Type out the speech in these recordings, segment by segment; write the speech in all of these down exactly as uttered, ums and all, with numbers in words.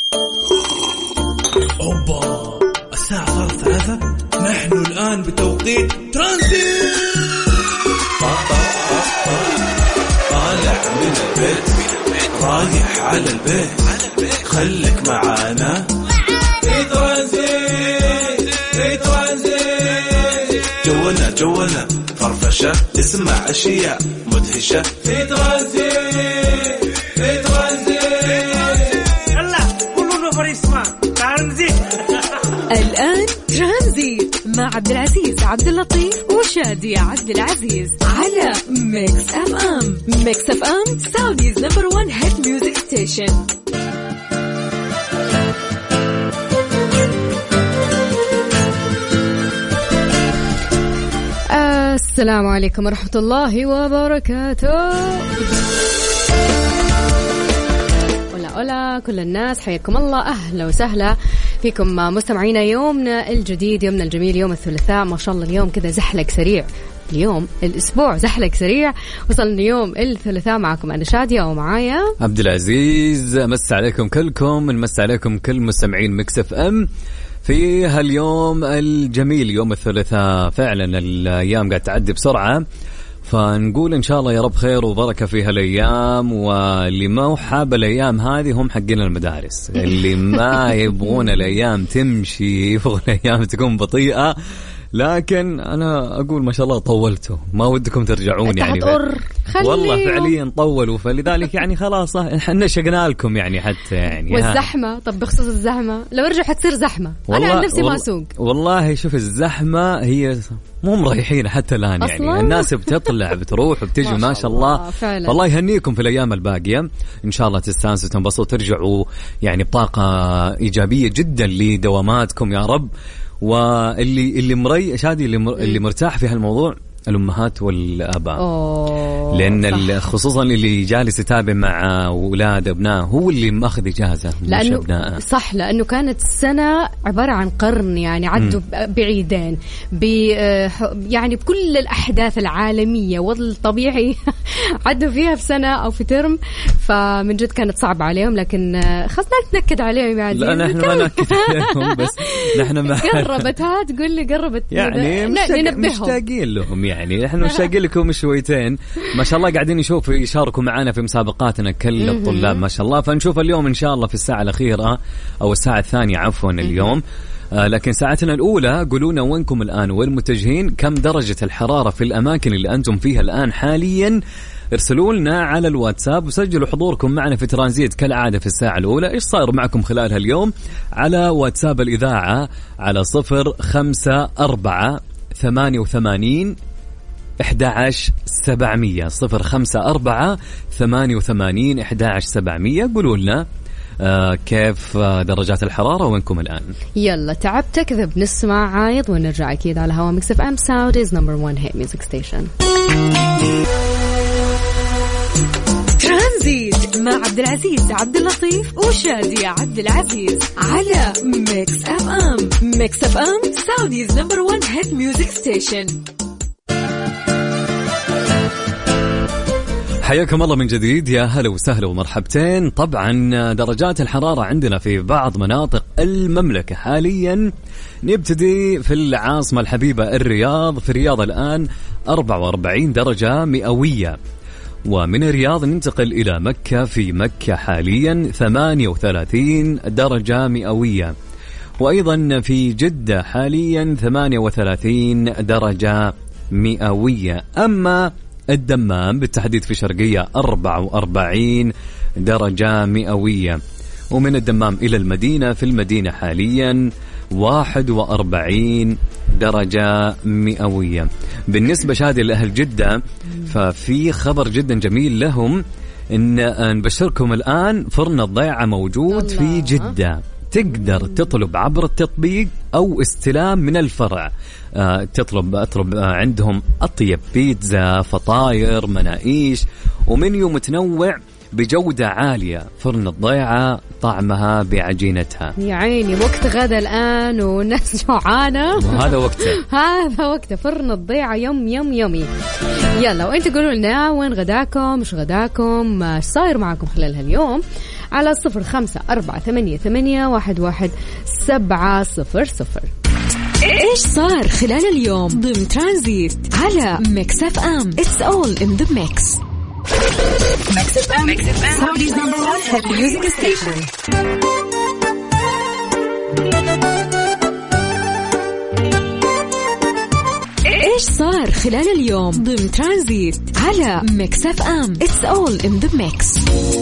أوبا، الساعة صارت ثلاثة. نحن الآن بتوقيت ترانزيت. طالع من البيت رايح على البيت، خليك معانا في ترانزيت. في ترانزيت جولنا جولنا فرفشة، تسمع أشياء مدهشة في ترانزيت. في ترانزيت يلا كلنا فريسما ترانزيت. الآن ترانزيت مع عبد العزيز عبد اللطيف وشادي عبد العزيز على ميكس اف ام. ميكس اف ام سعوديز نمبر وان هيت ميوزك ستيشن. السلام عليكم ورحمة الله وبركاته. ولا ولا كل الناس، حياكم الله، أهلا وسهلا فيكم مستمعينا. يومنا الجديد، يومنا الجميل، يوم الثلاثاء. ما شاء الله اليوم كذا زحلق سريع، اليوم الأسبوع زحلق سريع. وصلنا يوم الثلاثاء، معكم أنا شادية ومعايا عبد العزيز. مس عليكم كلكم، نمس عليكم كل مستمعين ميكس اف ام في هاليوم الجميل، يوم الثلاثاء. فعلا الأيام قاعد تعدي بسرعة، فنقول إن شاء الله يا رب خير وبركة في هالأيام. واللي ما حاب الأيام هذه هم حقين المدارس، اللي ما يبغون الأيام تمشي، يبغون الأيام تكون بطيئة. لكن أنا أقول ما شاء الله طولتوا، ما ودكم ترجعون يعني. والله فعليا طولوا، فلذلك يعني خلاص احنا شقنا لكم يعني حتى يعني. والزحمة، طب بخصوص الزحمة لو رجع حتصير زحمة. أنا عن نفسي ما أسوق والله. شوف الزحمة هي مو مريحين حتى الآن يعني. الناس بتطلع بتروح وبتجي ما شاء الله. فعلا. والله يهنيكم في الأيام الباقية، إن شاء الله تستانسوا وتنبسطوا وترجعوا يعني بطاقة إيجابية جدا لدواماتكم يا رب. واللي اللي مري شادي اللي, مر... اللي مرتاح في هالموضوع الأمهات والآباء. أوه لأن خصوصا اللي جالس يتابع مع أولاد أبناء هو اللي ماخذ إجازة مش أبناء. صح، لأنه كانت سنة عبارة عن قرن يعني، عدوا م. بعيدين ب يعني بكل الأحداث العالمية والطبيعي عدوا فيها في سنة أو في ترم، فمن جد كانت صعبة عليهم. لكن خلصنا نتنكد عليهم يعني. لا نحن ما نكد عليهم، بس نحن ما قربت. ها تقول لي قربت يعني مشتاقين لهم يعني. احنا مشتاقين لكم شويتين ما شاء الله. قاعدين يشوفوا يشاركوا معنا في مسابقاتنا كل الطلاب ما شاء الله. فنشوف اليوم ان شاء الله في الساعة الأخيرة او الساعة الثانية عفوا اليوم. آه لكن ساعتنا الأولى قولونا وينكم الآن، وين متجهين، كم درجة الحرارة في الأماكن اللي أنتم فيها الآن حاليا. ارسلوا لنا على الواتساب وسجلوا حضوركم معنا في ترانزيت كالعادة في الساعة الأولى. إيش صاير معكم خلال هاليوم على واتساب الإذاعة على صفر خمسة أربعة ثمانية وثمانين أحد عشر سبعمية. صفر خمسة أربعة ثمانية وثمانين أحد عشر سبعمية. قولوا لنا آه كيف آه درجات الحرارة وينكم الآن. يلا تعبت كذا بنسمع عايض ونرجع أكيد على هوا ميكس اف ام سعوديز نمبر وان هيت ميوزك ستيشن. ترانزيت مع عبد العزيز عبد اللطيف وشادي عبد العزيز على ميكس اف ام. ميكس اف ام سعوديز نمبر وان هيت ميوزك ستيشن. حياكم الله من جديد، يا هلا وسهلا ومرحبتين. طبعا درجات الحرارة عندنا في بعض مناطق المملكة حاليا. نبتدي في العاصمة الحبيبة الرياض. في الرياض الآن أربعة وأربعين درجة مئوية. ومن الرياض ننتقل إلى مكة. في مكة حاليا ثمانية وثلاثين درجة مئوية. وأيضا في جدة حاليا ثمانية وثلاثين درجة مئوية. أما الدمام بالتحديد في شرقية أربعة وأربعين درجة مئوية. ومن الدمام إلى المدينة، في المدينة حاليا واحد وأربعين درجة مئوية. بالنسبة شادي لأهل جدة ففي خبر جدا جميل لهم، إن نبشركم الآن فرن الضيعة موجود في جدة. تقدر تطلب عبر التطبيق أو استلام من الفرع. أه تطلب أطلب أه عندهم أطيب بيتزا، فطاير، مناقيش، ومنيو متنوع بجودة عالية، فرن الضيعة طعمها بعجينتها. يا عيني وقت غدا الآن والناس جوعانة. وهذا وقته. هذا وقته فرن الضيعة يم يم يمي. يلا وانت قولوا لنا وين غداكم، مش غداكم، ما صاير معكم خلال هاليوم على صفر خمسة أربعة ثمانية ثمانية واحد واحد سبعة صفر صفر. إيش صار خلال اليوم ضمن ترانزيت على ميكس اف ام. It's all in the mix. ميكس اف ام Saudi's number one hit music station. إيش صار خلال اليوم ضمن ترانزيت على ميكس اف ام. It's all in the mix.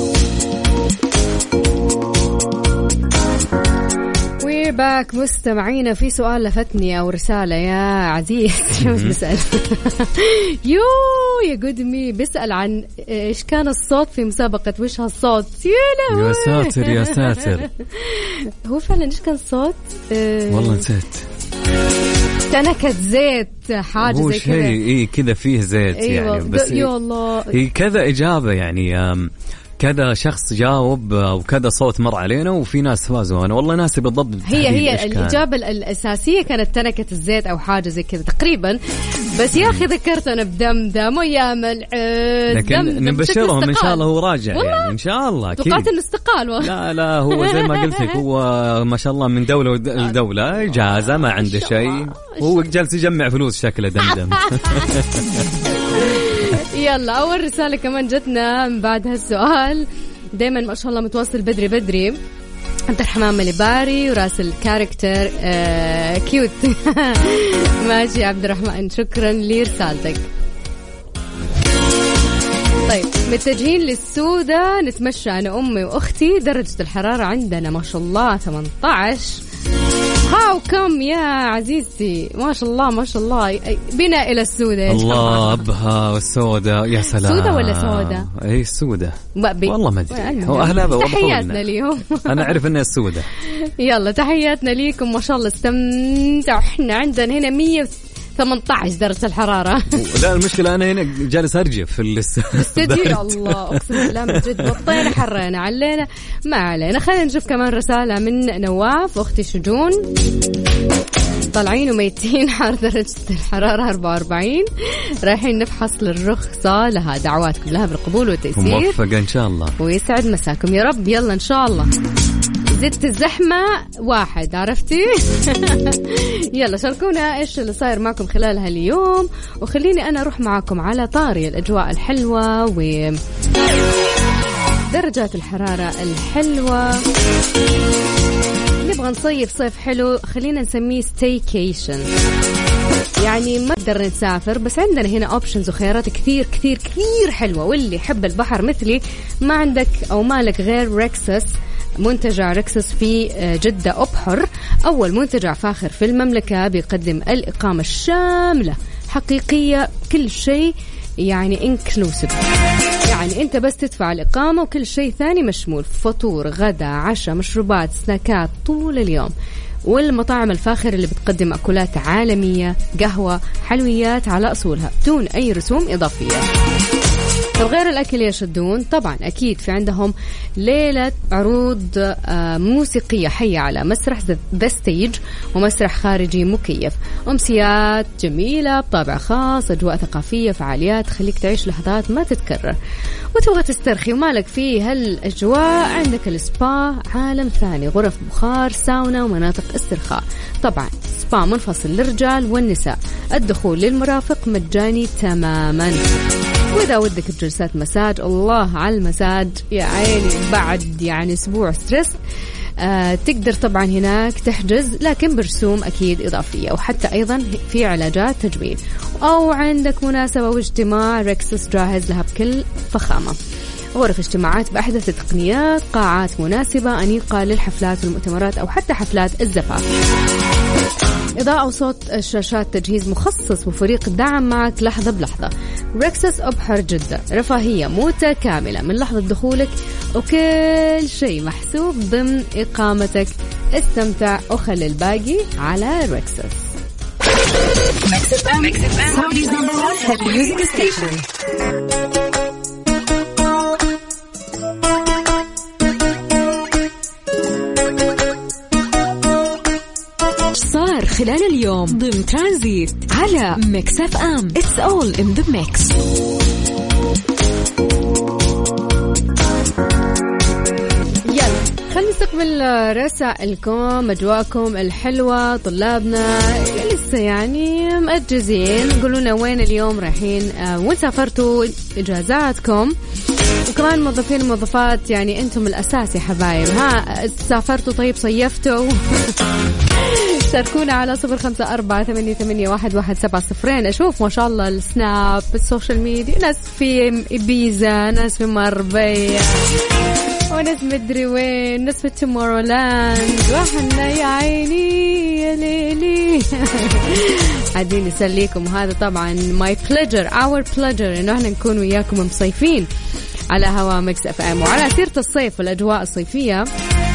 باك مستمعينا، في سؤال لفتني أو رسالة يا عزيز. شو بسأل؟ يو يا قدمي بسأل عن إيش كان الصوت في مسابقة وش هالصوت. يا يا ساتر يا ساتر. هو فعلا إيش كان الصوت؟ والله نسيت. تنكت زيت حاجة هو زي كذا. شيء إيه كذا فيه زيت. أيوة يعني بس يا الله هي كذا إجابة يعني كذا شخص جاوب وكذا صوت مر علينا وفي ناس فازوا. أنا والله ناسي بالضبط. هي هي الإجابة الأساسية كانت تنكة الزيت أو حاجة زي كذا تقريبا. بس يا أخي ذكرت أنا بدمدم ويا ملعب. لكن نبشرهم إن شاء الله هو راجع يعني إن شاء الله. توقعت إنه استقال والله. لا لا هو زي ما قلت لك هو ما شاء الله من دولة لدولة إجازة ما عنده شيء. هو جالس يجمع فلوس شكله دمدم. يلا أول رسالة كمان جتنا من بعد هالسؤال. دايما ما شاء الله متواصل بدري بدري. عبد الرحمن مليباري وراسل كاركتر آه كيوت. ماشي عبد الرحمن شكرا لرسالتك. طيب متجهين للسودة نتمشى أنا أمي وأختي. درجة الحرارة عندنا ما شاء الله ثمانية عشر. هاو كم يا عزيزتي ما شاء الله ما شاء الله. بنا إلى السودة. الله أبها والسودة يا سلام. سودة ولا سودة؟ أي السودة بي... والله ما أدري. هو أهلا تحياتنا اليوم. أنا أعرف إنها السودة. يلا تحياتنا ليكم ما شاء الله استمتعوا. إحنا عندنا هنا مية ثمانية عشر درجة الحرارة. لا المشكلة أنا هنا جالس أرجف في الاستديو. الله أقسم بالله من جد بطينا حرينا علينا ما علينا. خلينا نشوف كمان رسالة من نواف أختي شجون. طالعين وميتين حار درجة الحرارة أربعة وأربعين. رايحين نفحص للرخصة لها. دعواتكم لها بالقبول والتيسير. موفقة إن شاء الله ويسعد مساكم يا رب. يلا إن شاء الله. زدت الزحمة واحد عرفتي. يلا شاركونا إيش اللي صاير معكم خلال هاليوم. وخليني أنا أروح معكم على طاري الأجواء الحلوة ودرجات الحرارة الحلوة. نبغى نصيف صيف حلو خلينا نسميه ستيكيشن. يعني ما نقدر نسافر بس عندنا هنا اوبشنز وخيارات كثير كثير كثير حلوة. واللي يحب البحر مثلي ما عندك أو مالك غير ريكسس. منتجع ريكسس في جدة أبحر أول منتجع فاخر في المملكة بيقدم الإقامة الشاملة حقيقية كل شيء يعني انكلوسيف. يعني أنت بس تدفع الإقامة وكل شيء ثاني مشمول. فطور غدا عشاء مشروبات سناكات طول اليوم. والمطاعم الفاخرة اللي بتقدم مأكولات عالمية قهوة حلويات على أصولها دون أي رسوم إضافية. غير الأكل يشدون طبعا أكيد في عندهم ليلة عروض موسيقية حية على مسرح ذا ستيج ومسرح خارجي مكيف. أمسيات جميلة بطابع خاص أجواء ثقافية فعاليات خليك تعيش لحظات ما تتكرر. وتبغى تسترخي ومالك فيه هالأجواء عندك السبا عالم ثاني. غرف بخار ساونا ومناطق استرخاء. طبعا سبا منفصل للرجال والنساء. الدخول للمرافق مجاني تماما. وإذا ودك بجلسات مساج الله على المساج يا عيني بعد يعني أسبوع ستريس آه تقدر طبعا هناك تحجز لكن برسوم أكيد إضافية. وحتى أيضا في علاجات تجميل أو عندك مناسبة واجتماع ريكسس جاهز لها بكل فخامة. غرف اجتماعات بأحدث التقنيات. قاعات مناسبة أنيقة للحفلات والمؤتمرات أو حتى حفلات الزفاف. إضاءة وصوت الشاشات تجهيز مخصص وفريق دعم معك لحظة بلحظة. ريكسس أبحر جدة رفاهية متكاملة من لحظة دخولك وكل شيء محسوب ضمن إقامتك. استمتع وخلي الباقي على ريكسس. خلال اليوم ضمن ترانزيت على ميكس اف ام. It's all in the mix. خلينا نستقبل رسائلكم، أجواءكم الحلوة، طلابنا لسه يعني مأجزين، قولوا لنا وين اليوم رايحين، وين سافرتوا إجازاتكم، وكمان موظفين وموظفات يعني أنتم الأساس يا حبايب. ها سافرتوا طيب، صيفتوا؟ شاركونا على صفر خمسة أربعة ثمانية ثمانية واحد واحد سبعة صفرين. أشوف ما شاء الله السناب، السوشيال ميديا، ناس في إبيزا، ناس في مربية، وناس مدري وين، ناس في تومورولاند، وحنا يا عيني يا ليلي. قاعدين نسليكم، وهذا طبعا my pleasure our pleasure إنه احنا نكون وياكم مصيفين على هوا ميكس اف ام. وعلى سيرة الصيف والأجواء الصيفية،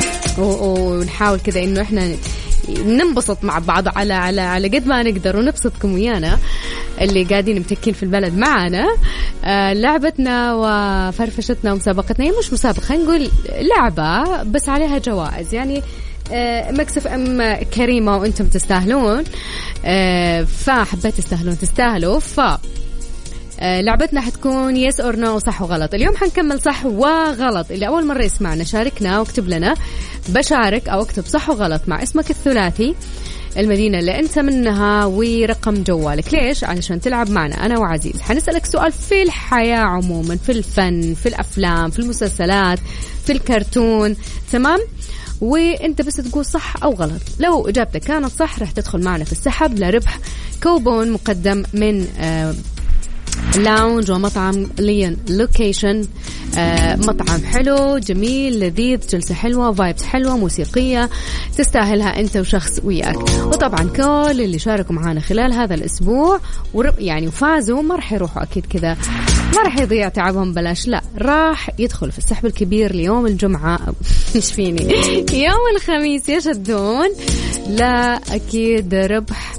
ونحاول كذا إنه احنا ننبسط مع بعض على على على قد ما نقدر، ونبسطكم ويانا اللي قاعدين متكين في البلد معانا. آه لعبتنا وفرفشتنا ومسابقتنا، هي مش مسابقة، خلينا نقول لعبة بس عليها جوائز يعني. آه مكسف ام كريمة وانتم تستاهلون، آه فحبيت تستاهلون تستاهلوا. ف آه لعبتنا حتكون يس اور نو، صح وغلط. اليوم حنكمل صح وغلط. اللي أول مرة يسمعنا شاركنا واكتب لنا بشارك أو اكتب صح وغلط مع اسمك الثلاثي، المدينة اللي أنت منها، ورقم جوالك. ليش؟ علشان تلعب معنا أنا وعزيز. حنسألك سؤال في الحياة عموما، في الفن، في الأفلام، في المسلسلات، في الكرتون، تمام؟ وانت بس تقول صح او غلط. لو اجابتك كانت صح رح تدخل معنا في السحب لربح كوبون مقدم من آه لاونج ومطعم ليون لوكيشن. آه مطعم حلو جميل لذيذ، جلسة حلوة، فايبس حلوة، موسيقية تستاهلها أنت وشخص وياك. وطبعا كل اللي شاركوا معانا خلال هذا الأسبوع يعني وفازوا ما رح يروحوا أكيد كذا، ما رح يضيع تعبهم بلاش، لا راح يدخل في السحب الكبير ليوم الجمعة مش فيني يوم الخميس يشدون. لا أكيد ربح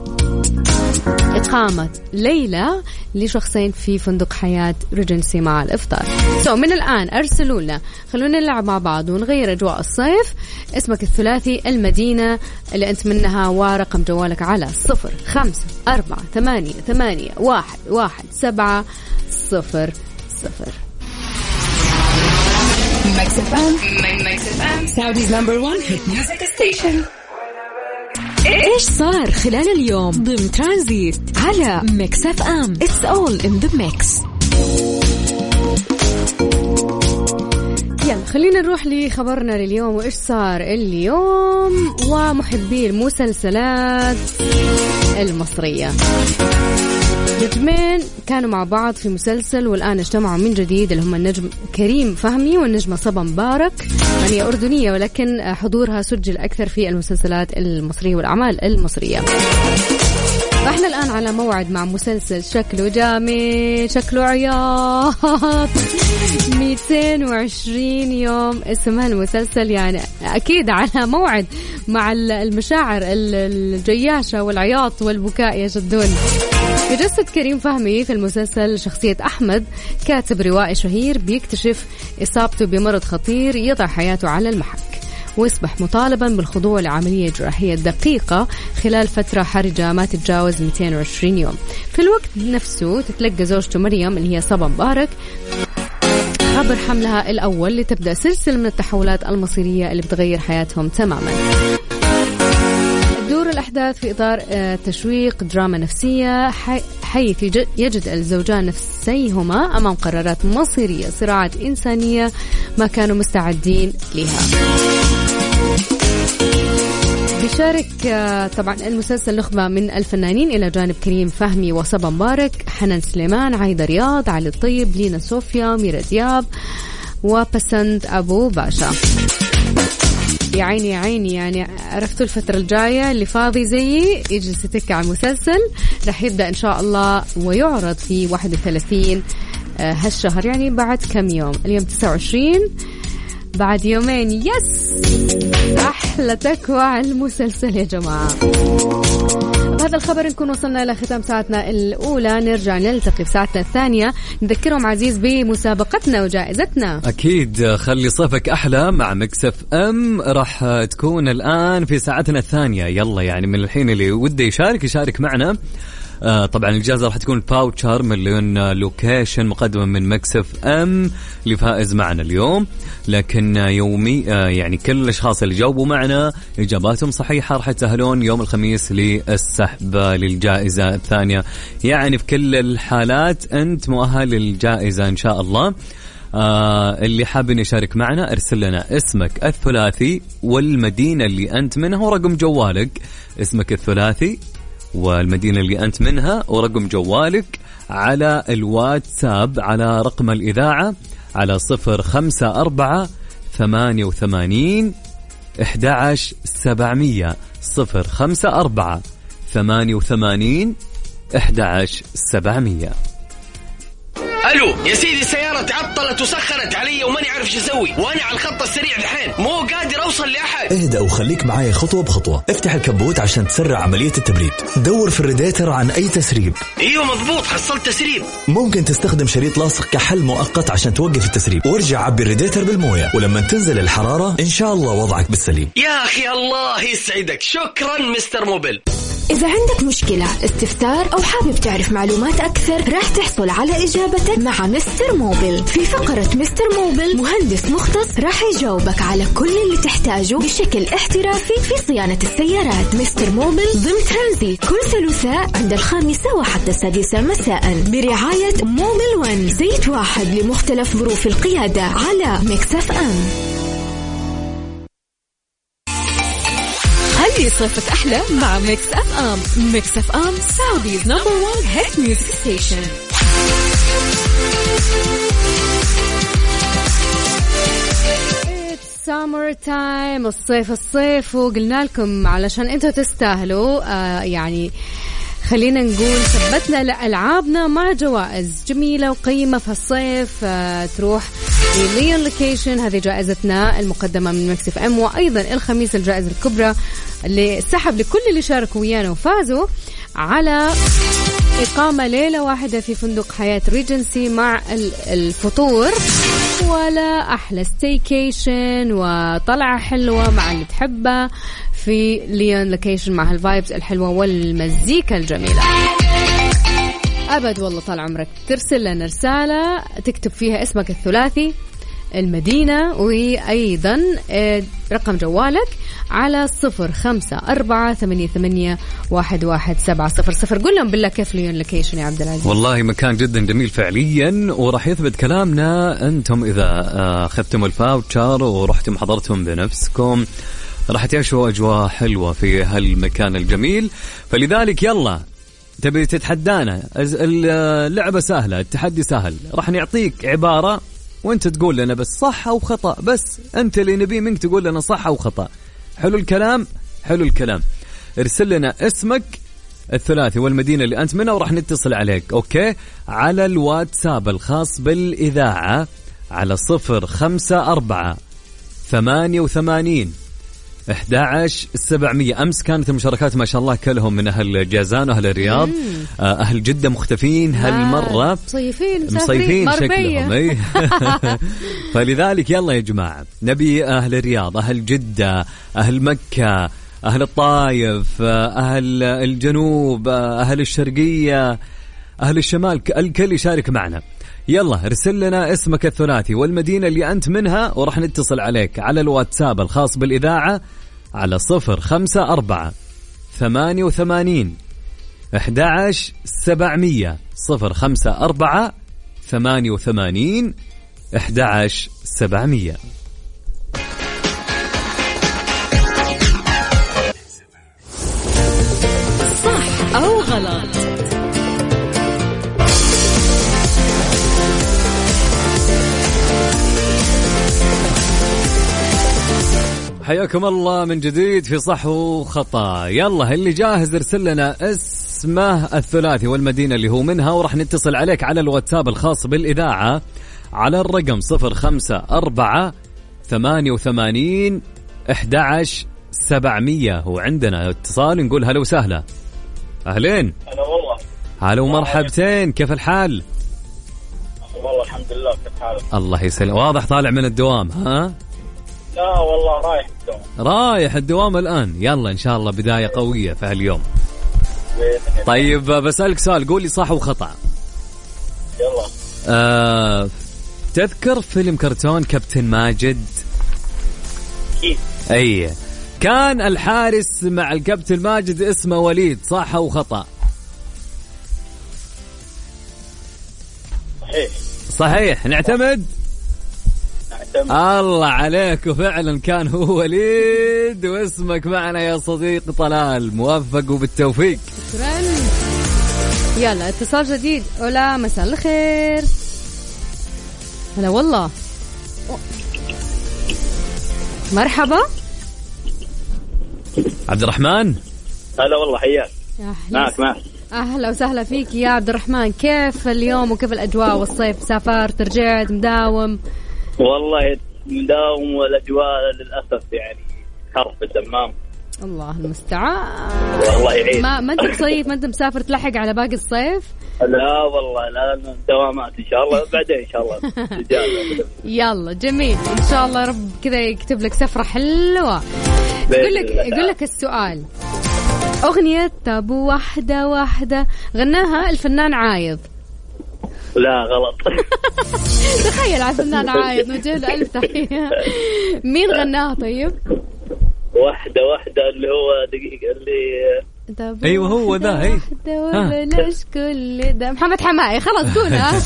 إقامة ليلة لشخصين في فندق حياة ريجنسي مع الإفطار. سو من الآن أرسلوا لنا، خلونا نلعب مع بعض ونغير أجواء الصيف. اسمك الثلاثي، المدينة اللي أنت منها، ورقم جوالك على صفر خمسة أربعة ثمانية ثمانية واحد واحد سبعة صفر صفر. Saudi's number one hit music station. إيش صار خلال اليوم ضمن ترانزيت على ميكس اف ام. It's all in the mix. يلا خلينا نروح لخبرنا لليوم، وإيش صار اليوم ومحبي المسلسلات المصرية. نجمين كانوا مع بعض في مسلسل والآن اجتمعوا من جديد، اللي هم النجم كريم فهمي والنجمة صبا مبارك. يعني أردنية ولكن حضورها سجل أكثر في المسلسلات المصرية والأعمال المصرية. فإحنا الآن على موعد مع مسلسل شكله جامد، شكله عياط، مئتين وعشرين يوم اسم هالمسلسل. يعني أكيد على موعد مع المشاعر الجياشة والعياط والبكاء يا جدون. يجسد كريم فهمي في المسلسل شخصية أحمد، كاتب روائي شهير بيكتشف إصابته بمرض خطير يضع حياته على المحك، ويصبح مطالبا بالخضوع لعملية جراحية دقيقة خلال فترة حرجة ما تتجاوز مئتين وعشرين يوم. في الوقت نفسه تتلقى زوجته مريم اللي هي صبا مبارك خبر حملها الأول، لتبدأ سلسلة من التحولات المصيرية اللي بتغير حياتهم تماما. دور الأحداث في إطار تشويق دراما نفسية، حيث يجد الزوجان نفسيهما أمام قرارات مصيرية، صراعات إنسانية ما كانوا مستعدين لها. بيشارك طبعا المسلسل نخبة من الفنانين إلى جانب كريم فهمي وصبا مبارك، حنان سليمان، عايدة رياض، علي الطيب، لينا صوفيا، ميرا دياب، وبسنت أبو باشا. يا عيني يا عيني، يعني عرفتوا الفترة الجاية اللي فاضي زيي يجلس يتك على المسلسل. رح يبدأ إن شاء الله ويعرض في واحد وثلاثين هالشهر، يعني بعد كم يوم، اليوم تسعة وعشرين، بعد يومين. يس أحلى تكوى على المسلسل يا جماعة. وبهذا الخبر نكون وصلنا إلى ختام ساعتنا الأولى. نرجع نلتقي في ساعتنا الثانية. نذكرهم عزيز بمسابقتنا وجائزتنا. أكيد خلي صيفك أحلى مع مكسف أم راح تكون الآن في ساعتنا الثانية. يلا يعني من الحين اللي وده يشارك يشارك معنا. آه طبعا الجائزة راح تكون باوتشر مليون لوكيشن مقدمة من مكسف أم لفائز معنا اليوم. لكن يومي آه يعني كل الأشخاص اللي جاوبوا معنا إجاباتهم صحيحة راح يتأهلون يوم الخميس للسحب للجائزة الثانية. يعني في كل الحالات أنت مؤهل للجائزة إن شاء الله. آه اللي حابين يشارك معنا ارسل لنا اسمك الثلاثي والمدينة اللي أنت منها ورقم جوالك. اسمك الثلاثي والمدينة اللي أنت منها ورقم جوالك على الواتساب على رقم الإذاعة على صفر خمسة أربعة ثمانية وثمانين أحد عشر سبعمية. صفر خمسة أربعة ثمانية وثمانين أحد عشر سبعمية. الو يا سيدي، السيارة تعطلت وسخرت علي وماني عارف شو اسوي، وانا على الخط السريع الحين مو قادر اوصل لاحد. اهدأ وخليك معايا خطوة بخطوة. افتح الكبوت عشان تسرع عملية التبريد. دور في الراديتر عن اي تسريب. ايوه مضبوط، حصلت تسريب. ممكن تستخدم شريط لاصق كحل مؤقت عشان توقف التسريب، وارجع عبي الراديتر بالموية ولما تنزل الحرارة ان شاء الله وضعك بالسليم. يا اخي الله يسعدك، شكرا مستر موبل. إذا عندك مشكلة، استفسار أو حابب تعرف معلومات أكثر، راح تحصل على إجابتك مع مستر موبل. في فقرة مستر موبل مهندس مختص راح يجاوبك على كل اللي تحتاجه بشكل احترافي في صيانة السيارات. مستر موبل ضمن ترانزيت كل ثلاثاء عند الخامسة وحتى السادسة مساء برعاية موبل ون، زيت واحد لمختلف ظروف القيادة على مكسف أم. خلي صيفك أحلى مع ميكس أف أم. ميكس أف أم سعوديز نمبر وان هيت ميوزك ستيشن. سامر تايم، الصيف الصيف وقلنا لكم علشان انتوا تستاهلوا. آه يعني خلينا نقول ثبتنا لألعابنا مع جوائز جميلة وقيمة في الصيف. آه تروح لليون لوكيشن، هذه جائزتنا المقدمة من مكسف أم. وأيضا الخميس الجائزة الكبرى اللي سحب لكل اللي شاركوا ويانا وفازوا على إقامة ليلة واحدة في فندق حياة ريجنسي مع الفطور، ولا أحلى ستيكيشن وطلعة حلوة مع اللي تحبه في ليون لوكيشن مع هالفايبز الحلوة والمزيكا الجميلة. أبد والله طال عمرك ترسل لنا رسالة تكتب فيها اسمك الثلاثي، المدينة، وأيضا رقم جوالك على صفر خمسة أربعة ثمانية ثمانية واحد واحد سبعة صفر صفر. قل لهم بالله كيف ليون لوكيشن يا عبد العزيز. والله مكان جدا جميل فعليا، وراح يثبت كلامنا أنتم إذا أخذتم الفاوتشر ورحتم حضرتم بنفسكم راح تعيشوا أجواء حلوة في هالمكان الجميل. فلذلك يلا تبي تتحدانا، اللعبة سهلة، التحدي سهل، راح نعطيك عبارة وانت تقول لنا بس صح أو خطأ، بس انت اللي نبي منك تقول لنا صح أو خطأ. حلو الكلام؟ حلو الكلام. ارسل لنا اسمك الثلاثي والمدينة اللي أنت منها وراح نتصل عليك أوكي على الواتساب الخاص بالإذاعة على صفر خمسة أربعة ثمانية وثمانين أحد عشر سبعمية. أمس كانت المشاركات ما شاء الله كلهم من أهل جازان وأهل الرياض. أهل جدة مختفين هالمرة، مصيفين مصيفين شكلهم اي. فلذلك يلا يا جماعة نبي أهل الرياض، أهل جدة، أهل مكة، أهل الطايف، أهل الجنوب، أهل الشرقية، أهل الشمال، الكل يشارك معنا. يلا ارسل لنا اسمك الثلاثي والمدينة اللي أنت منها وراح نتصل عليك على الواتساب الخاص بالإذاعة على صفر خمسة أربعة ثمانية وثمانين أحد عشر سبعمية. صفر خمسة أربعة ثمانية وثمانين أحد عشر سبعمية. صح أو غلط؟ حياكم الله من جديد في صح وخطأ. يلا اللي جاهز ارسل لنا اسمه الثلاثي والمدينة اللي هو منها وراح نتصل عليك على الواتساب الخاص بالإذاعة على الرقم صفر خمسة أربعة ثمانية وثمانين أحد عشر سبعمية. وعندنا اتصال نقول هلا وسهلا. أهلين. هلا والله. هلا ومرحبتين، كيف الحال؟ والله الحمد لله، كيف حالك؟ الله يسلم. واضح طالع من الدوام ها؟ لا والله رايح الدوام. رايح الدوام الآن. يلا إن شاء الله بداية قوية في هاليوم. طيب بسألك سؤال، قولي صح وخطأ. يلا. آه، تذكر فيلم كرتون كابتن ماجد؟ أكيد. أي كان الحارس مع الكابتن ماجد اسمه وليد، صح أو خطأ؟ صحيح. صحيح. نعتمد؟ نعتمد. الله عليك، وفعلا كان هو وليد واسمك معنا يا صديق طلال. موفق وبالتوفيق. شكرا. يلا اتصال جديد. أولا مساء الخير. هلا والله. مرحبا عبد الرحمن. هلا والله، حياك. معك معك. أهلا وسهلا فيك يا عبد الرحمن. كيف اليوم وكيف الأجواء والصيف؟ سافرت رجعت مداوم؟ والله مداوم، والأجواء للأسف يعني حر في الدمام. الله المستعان. والله يعين. ما ما أنت بصيف، ما أنت مسافر تلحق على باقي الصيف؟ لا والله، لا دوامات إن شاء الله، بعدين إن شاء الله. يلا جميل، إن شاء الله رب كذا يكتب لك سفرة حلوة. يقول لك يقول لك السؤال، أغنية أبو واحدة واحدة غناها الفنان عايض. لا غلط. تخيل على الفنان عايض، نوجه له ألف تحية. مين غناها طيب؟ واحدة واحدة اللي هو دقيقة اللي ايوه هو ذا. هي وبلاش كل ده محمد حماقي. خلاص دونها.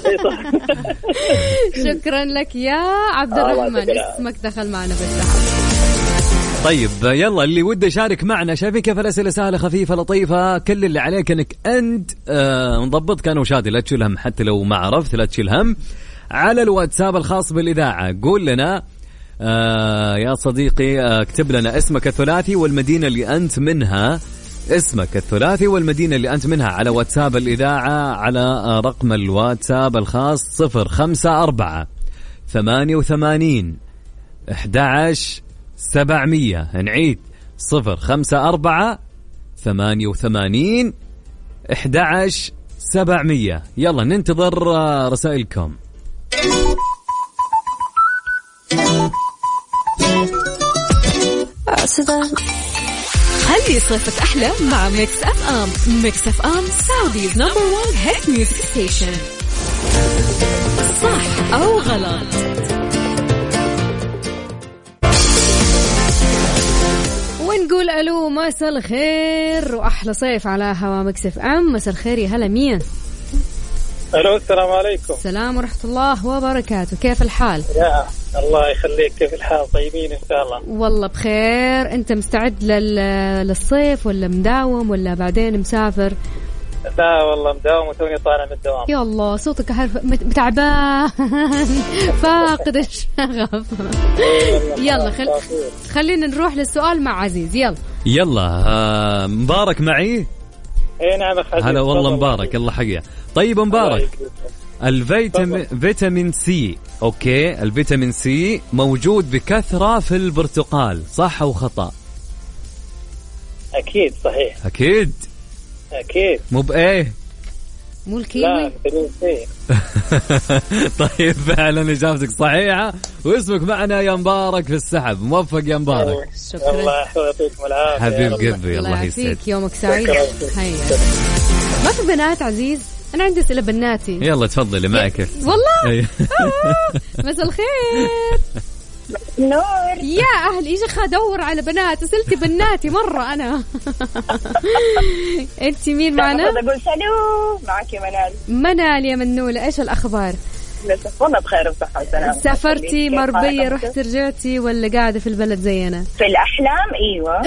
شكرا لك يا عبد الرحمن، اسمك دخل معنا بالسحب. طيب يلا اللي وده يشارك معنا، شايفين كيف الأسئلة سهلة خفيفة لطيفة. كل اللي عليك انك انت آه نضبط كانوا شادي، لا تشيل هم، حتى لو ما عرفت لا تشيل هم. على الواتساب الخاص بالإذاعة قول لنا آه يا صديقي، آه اكتب لنا اسمك الثلاثي والمدينة اللي أنت منها. اسمك الثلاثي والمدينة اللي أنت منها على واتساب الإذاعة على آه رقم الواتساب الخاص صفر خمسة أربعة ثمانية وثمانين أحد عشر سبعمية. نعيد صفر خمسة أربعة ثمانية وثمانين أحد عشر سبعمية. يلا ننتظر رسائلكم. خلي صيفك أحلى مع ميكس أف أم. ميكس أف أم سعوديز نمبر وان هيت ميوزك ستيشن. صح أو غلط؟ ونقول ألو مساء الخير وأحلى صيف على هوا ميكس أف أم. مساء الخير يا هلا مين؟ ألو السلام عليكم. السلام ورحمة الله وبركاته. كيف الحال؟ يا الله يخليك، كيف الحال؟ طيبين إن شاء الله. والله بخير. أنت مستعد لل... للصيف ولا مداوم ولا بعدين مسافر؟ لا والله مداوم وتوني طالع من الدوام. يا الله صوتك عارف متعبان فاقد الشغف. يلا خل... خلينا نروح للسؤال مع عزيز. يلا يلا آه مبارك معي. اي نعم اخي. هلا والله مبارك، الله حقيقة. طيب مبارك، الفيتامين فيتامين سي، اوكي الفيتامين سي موجود بكثرة في البرتقال، صح او خطأ؟ اكيد صحيح. اكيد اكيد. مو بايه؟ مو الكيوي؟ لا فيتامين سي. طيب فعلا اجابتك صحيحة، واسمك معنا يا مبارك في السحب. موفق يا مبارك. شكرا. الله يعطيكم العافية حبيب قلبي، الله يسعدك. يسعدك. يومك سعيد. هيا. ما في بنات عزيز؟ أنا عندي أسئلة بناتي. يلا تفضلي معك. والله مساء الخير. نور يا أهل إيش أدور على بنات، أسئلتي بناتي مرة أنا. أنت مين معنا؟ أقول سلو معك منال. منال يا منولة، إيش الأخبار؟ والله بخير وصحة وسلامة. سافرتي مربية رحت رجعتي ولا قاعدة في البلد زينا؟ في الأحلام أيوة.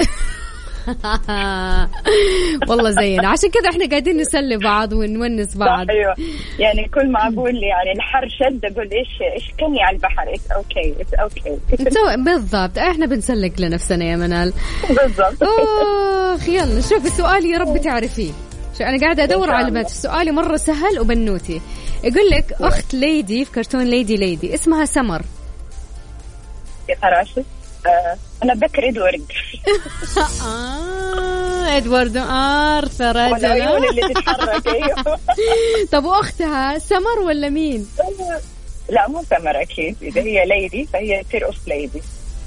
والله زينا، عشان كذا احنا قاعدين نسلي بعض ونونس بعض. ايوه يعني كل ما اقول يعني الحر شد اقول ايش ايش كني على البحر. اتس اوكي اتس اوكي. بالضبط، احنا بنسلك لنفسنا يا منال. بالضبط. اخ يلا شوفي السؤال يا رب تعرفيه. شو انا قاعده ادور على بنت، سؤالي مره سهل وبنوتي. يقول لك اخت ليدي في كرتون ليدي ليدي اسمها سمر. يا خراشي آه، أنا بكر إدوارد. آه إدوارد آرثر والعيون اللي تتحرك. أيوه. طب وأختها سمر ولا مين؟ لا مو سمر أكيد، إذا هي ليدي فهي تير أوف ليدي.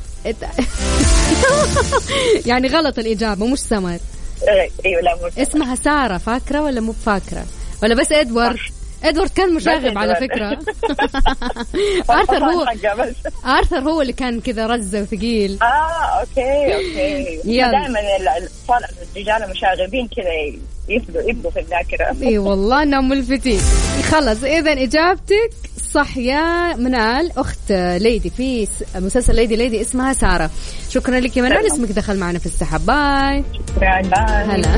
يعني غلط الإجابة، مش سمر. ايوه لا مو اسمها سارة. فاكرة ولا مو فاكرة ولا بس إدوارد؟ إدوارد كان مشاغب على فكرة. آرثر هو آرثر هو اللي كان كذا رزة وثقيل. اه اوكي اوكي. دائما الاطفال الرجال مشاغبين كذا يبدوا يبدوا في الذاكرة. اي والله انهم ملفتين. خلص اذا اجابتك صح يا منال، اخت ليدي في مسلسل ليدي ليدي اسمها سارة. شكرا لك يا منال، اسمك دخل معنا في السحب. باي. شكرا. باي. هلا.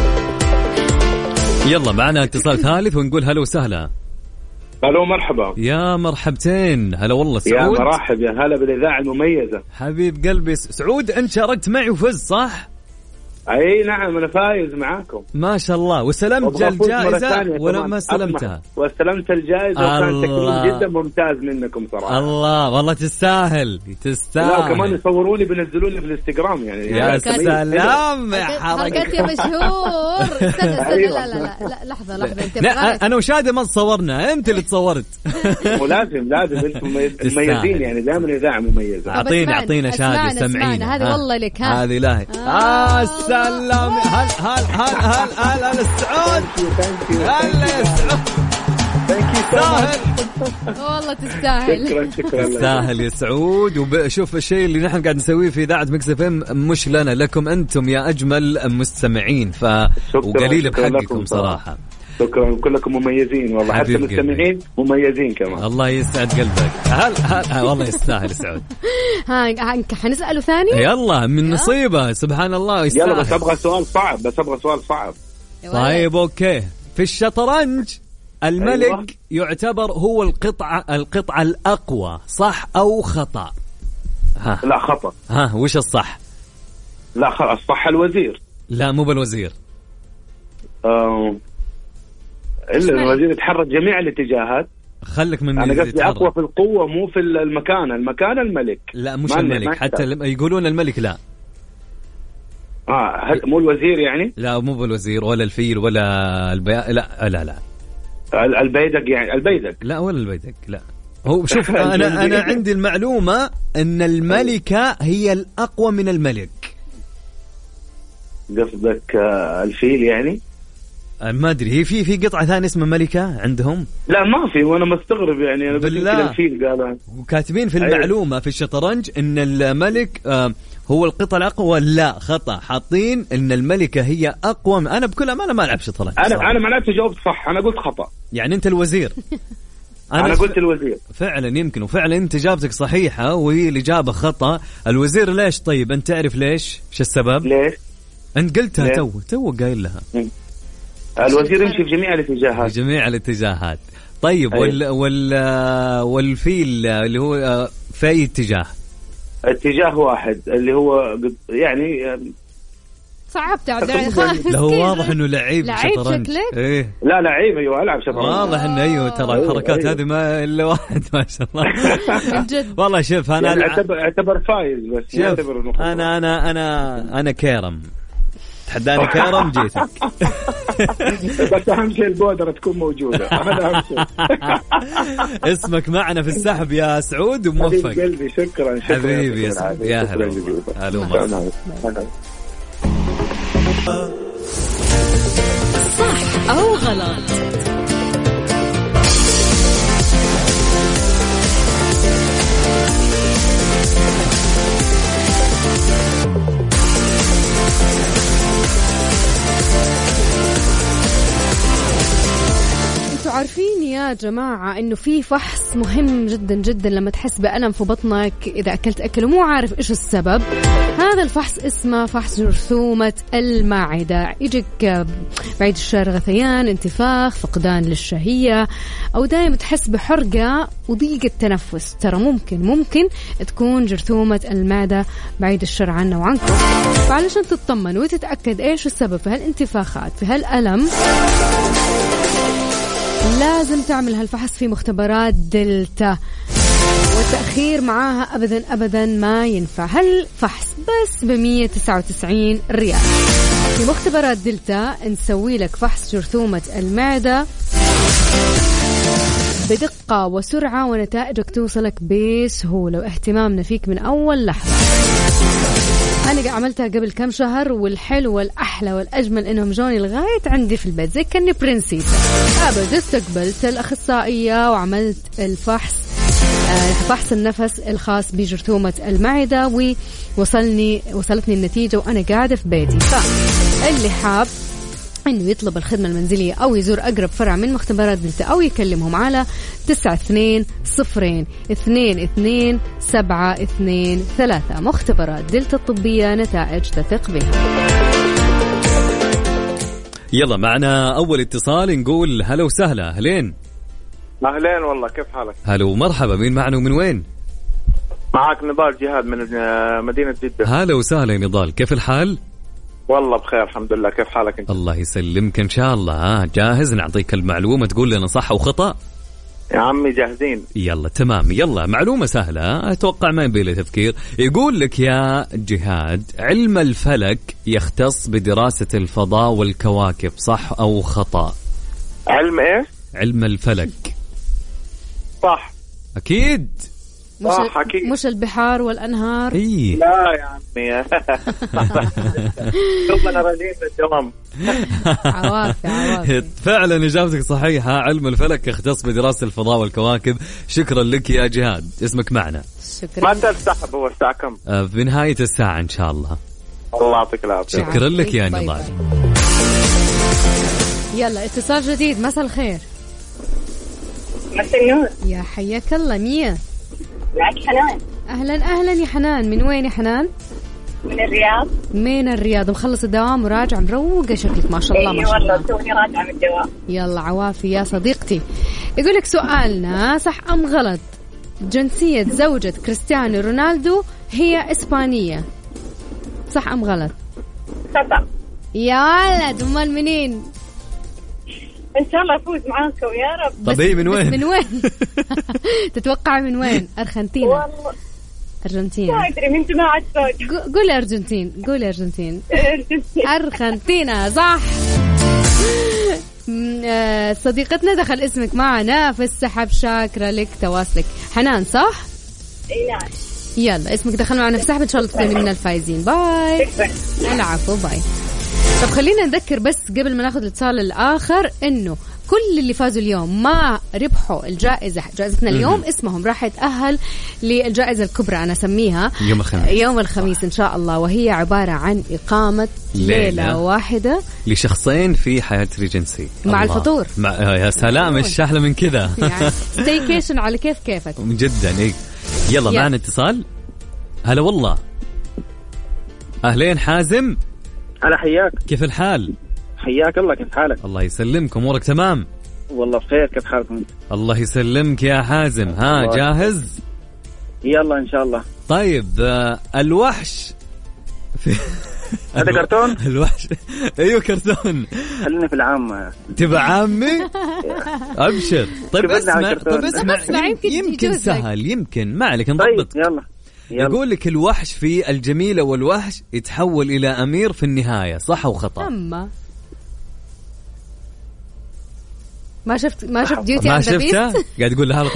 يلا معنا اتصال ثالث ونقول هلا وسهلا. الو مرحبا. يا مرحبتين. هلا والله سعود. يا مرحب، يا هلا بالاذاعه المميزه. حبيب قلبي سعود، انت شاركت معي وفز صح؟ اي نعم انا فايز معاكم ما شاء الله. وسلمت الجائزة ولا ما استلمتها؟ واستلمت الجائزة وكان تكريم جدا ممتاز منكم صراحة. الله والله تستاهل تستاهل. لا وكمان يصوروا لي بينزلوا لي في الانستغرام يعني. يا سلام يا حركات يا مشهور. استنى استنى لا لا لا لحظة لحظة انت. لا انا وشادي ما تصورنا، انت اللي تصورت. ولازم لازم انتم مميزين يعني، دائما اذاعة مميزة. اعطينا اعطينا شادي سمعينا. هذه والله لك. ها هذه لا. آه سلام. هل هل هل هل هل هل السعود. هل يا سعود. تستاهل والله تستاهل. شكرا شكرا. تستاهل يا سعود. وشوف الشيء اللي نحن قاعد نسويه في إذاعة ميكس اف ام مش لنا، لكم أنتم يا أجمل مستمعين. ف وقليل بحقكم صراحة. شكرا كلكم مميزين والله، حتى المستمعين مميزين كمان. الله يسعد قلبك. هل هل والله يستاهل سعود. ها حنسأله ثاني. يلا من نصيبه سبحان الله يستاهل. يلا بس أبغى سؤال صعب، بس أبغى سؤال صعب. طيب أوكي. في الشطرنج الملك أيوة. يعتبر هو القطعة القطعة الأقوى، صح أو خطأ؟ ها. لا خطأ. ها وش الصح؟ لا خ... الصح الوزير. لا مو بالوزير. أه... إلا الوزير يتحرك جميع الاتجاهات. خلك من أنا قصدي أقوى في القوة مو في المكان. المكان الملك. لا مش الملك، حتى يقولون الملك لا. آه مو الوزير يعني؟ لا مو بالوزير ولا الفيل ولا البي... لا لا لا البيدق يعني. البيدق لا ولا البيدق لا. هو شوف أنا أنا عندي المعلومة أن الملكة هي الأقوى من الملك. قصدك الفيل يعني؟ ما أدري. هي في في قطعة ثانية اسمها ملكة عندهم؟ لا ما في، وأنا مستغرب يعني. أنا بقول كذا الفيل قالها. وكاتبين في المعلومة في الشطرنج إن الملك آه هو القطعة الأقوى. لا خطأ، حاطين إن الملكة هي أقوى. أنا بكل أمانة ما ألعب شطرنج. أنا صراحة. أنا معناته جاوبت صح، أنا قلت خطأ. يعني أنت الوزير. أنا, أنا قلت الوزير فعلا. يمكن وفعلا أنت إجابتك صحيحة وهي الإجابة خطأ. الوزير ليش؟ طيب أنت تعرف ليش؟ شو السبب؟ ليش؟ أنت قلتها تو تو قايل لها. م. الوزير يمشي في جميع الاتجاهات. في جميع الاتجاهات. طيب وال وال والفيل اللي هو في أي اتجاه؟ اتجاه واحد اللي هو يعني صعبت على خالص. له واضح انه لعيب شطرنج. ايه لا لعيب. ايوه العب شطرنج. واضح انه ايوه ترى الحركات أيوه. هذه ما الا واحد ما شاء الله. والله شوف انا يعني اعتبر اعتبر فايز بس يعتبر انه انا انا انا انا كيرم تحداني كيرم جيتك. بس اهم شيء البودره تكون موجوده. هذا اهم شيء. اسمك معنا في السحب يا سعود وموفق. قلبي شكرا شكرا حبيبي يا يا هلا هلا. صح أو غلط؟ عارفين يا جماعة إنه في فحص مهم جدا جدا لما تحس بألم في بطنك إذا أكلت أكل ومو عارف إيش السبب. هذا الفحص اسمه فحص جرثومة المعدة. يجيك بعيد الشر غثيان، انتفاخ، فقدان للشهية، أو دائما تحس بحرقة وضيق التنفس. ترى ممكن ممكن تكون جرثومة المعدة بعيد الشر عنا وعنكم. فعلشان تطمن وتتأكد إيش السبب في هالانتفاخات في هالألم لازم تعمل هالفحص في مختبرات دلتا. والتأخير معاها أبدا أبدا ما ينفع. هل فحص بس بمية تسعة وتسعين ريال. في مختبرات دلتا نسوي لك فحص جرثومة المعدة بدقة وسرعة، ونتائجك توصلك بسهولة، واهتمامنا فيك من أول لحظة. أنا عملتها قبل كم شهر، والحلو والأحلى والأجمل إنهم جوني لغاية عندي في البيت زي كأني برنسيسة. أبدا استقبلت الأخصائية وعملت الفحص، فحص النفس الخاص بجرثومة المعدة، ووصلني وصلتني النتيجة وأنا قاعدة في بيتي. فاللي حاب إنه يطلب الخدمة المنزلية أو يزور أقرب فرع من مختبرات دلتا أو يكلمهم على تسعة اثنين صفرين اثنين اثنين سبعة اثنين ثلاثة. مختبرات دلتا الطبية، نتائج تثق بها. يلا معنا أول اتصال، نقول هلا وسهلا. أهلين. أهلين والله، كيف حالك؟ هلا ومرحبا. مين معنا ومن وين؟ معك نضال جهاد من مدينة جدة. هلا وسهلا يا نضال، كيف الحال؟ والله بخير الحمد لله، كيف حالك انت؟ الله يسلمك ان شاء الله. ها جاهز نعطيك المعلومة تقول لنا صح او خطأ؟ يا عمي جاهزين. يلا تمام. يلا معلومة سهلة اتوقع ما يبي له تفكير. يقول لك يا جهاد، علم الفلك يختص بدراسة الفضاء والكواكب، صح او خطأ؟ علم ايه؟ علم الفلك. صح اكيد. مش, مش البحار والأنهار. إيه؟ لا يا عمي ثم أنا رجيم الدوام. عوافي عوافي. فعلا إجابتك صحيحة، علم الفلك يختص بدراسة الفضاء والكواكب. شكرا لك يا جهاد، اسمك معنا. شكرا. متى السحب؟ هو الساعة كم؟ آه في نهاية الساعة إن شاء الله. الله يعطيك العافية. شكرا لك يا نضال. يلا اتصال جديد. مساء الخير. مساء النور. يا حياك الله. مية معك حنان. أهلا أهلا يا حنان. من وين يا حنان؟ من الرياض. من الرياض. مخلص الدوام وراجع مروقة شكلك ما شاء الله. ما شاء الله. والله توني راجعة من الدوام. يلا عوافي يا صديقتي. يقول لك سؤالنا صح أم غلط؟ جنسية زوجة كريستيانو رونالدو هي إسبانية، صح أم غلط؟ خطأ. يا ولد أمال منين؟ إن شاء الله أفوز معاكم يا رب. طب هي من وين؟ من وين؟ تتوقع من وين؟ أرجنتين. والله أرجنتين. ما أدري من جماعة فوق. قول أرجنتين. قول أرجنتين. أرجنتينا صح. صديقتنا دخل اسمك معنا في السحب، شاكرة لك تواصلك. حنان صح؟ اي نعم. يلا اسمك دخل معنا في السحب، إن شاء الله تكوني من الفايزين. باي. العفو. باي. طب خلينا نذكر بس قبل ما ناخذ الاتصال الآخر إنه كل اللي فازوا اليوم ما ربحوا الجائزة، جائزتنا اليوم اسمهم راح يتأهل للجائزة الكبرى أنا أسميها يوم الخميس. يوم الخميس إن شاء الله، وهي عبارة عن إقامة ليلة, ليلة واحدة لشخصين في حياة ريجنسي مع الله. الفطور مع... يا سلام، إيش أحلى من كذا يعني ستيكيشن على كيف كيفك جدا. إيه يلا يلا. معنا اتصال. هلا والله. أهلين حازم. هلا حياك. كيف الحال؟ حياك الله، كيف حالك؟ الله يسلمك. أمورك تمام؟ والله بخير، كيف حالكم؟ الله يسلمك يا حازم. ها جاهز؟ يلا إن شاء الله. طيب آه الوحش في... هذا كرتون؟ الوحش ايوه كرتون. خلينا في العام. تبع عامي؟ ابشر. طيب اسمع، طيب اسمع يمكن, يمكن سهل، يمكن ما عليك نضبط. طيب يلا. يلا. يقول لك الوحش في الجميلة والوحش يتحول إلى أمير في النهاية، صح وخطأ؟ أما ما شفت ما شفت ديوتي ما شفتها؟ قاعد تقول لها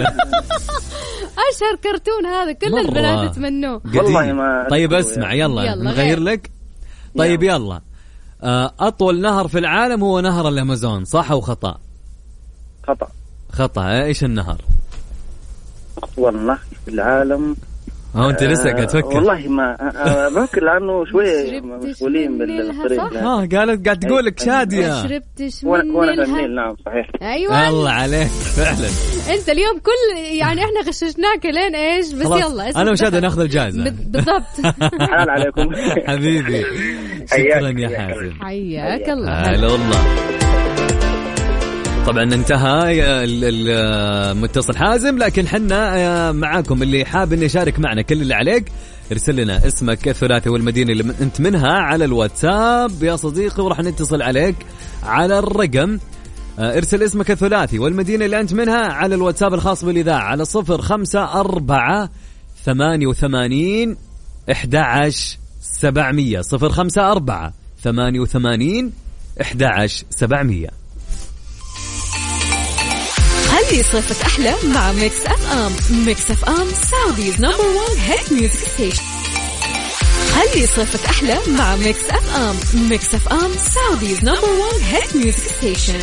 أشهر كرتون هذا كل البنات يتمنوه والله ما. طيب اسمع يلا, يلا نغير لك. طيب يلا, يلا. أطول نهر في العالم هو نهر الأمازون، صح أو خطأ؟ خطأ. خطأ. إيش النهر؟ أطول نهر في العالم. ها أنت لسه قاعد تفكر؟ والله ما بفكر لأنه شوي مشغولين بالطريق. ها قالت قاعد تقول لك شادية. شربتش من وانا في النيل. نعم صحيح. أيوة الله عليك فعلا. أنت اليوم كل يعني إحنا غششناك لين إيش بس يلا. أنا وشادة ناخذ الجائزة. بالضبط. حلال عليكم. حبيبي. شكرا يا حازم. حياك الله. هلا والله. طبعا انتهى المتصل حازم، لكن حنا معاكم اللي حاب انه يشارك معنا كل اللي عليك ارسل لنا اسمك الثلاثي والمدينة اللي انت منها على الواتساب يا صديقي، وراح نتصل عليك على الرقم ارسل اسمك الثلاثي والمدينة اللي أنت منها على الواتساب الخاص بالإذاعة على صفر خمسة أربعة ثمانية وثمانين أحد عشر سبعمية. صفر خمسة أربعة ثمانية وثمانين أحد عشر سبعمية. خلي صيفك أحلى مع ميكس أف أم. ميكس أف أم سعوديز نمبر وان هيت ميوزك ستيشن. خلي صيفك أحلى مع ميكس أف أم. ميكس أف أم سعوديز نمبر وان هيت ميوزك ستيشن.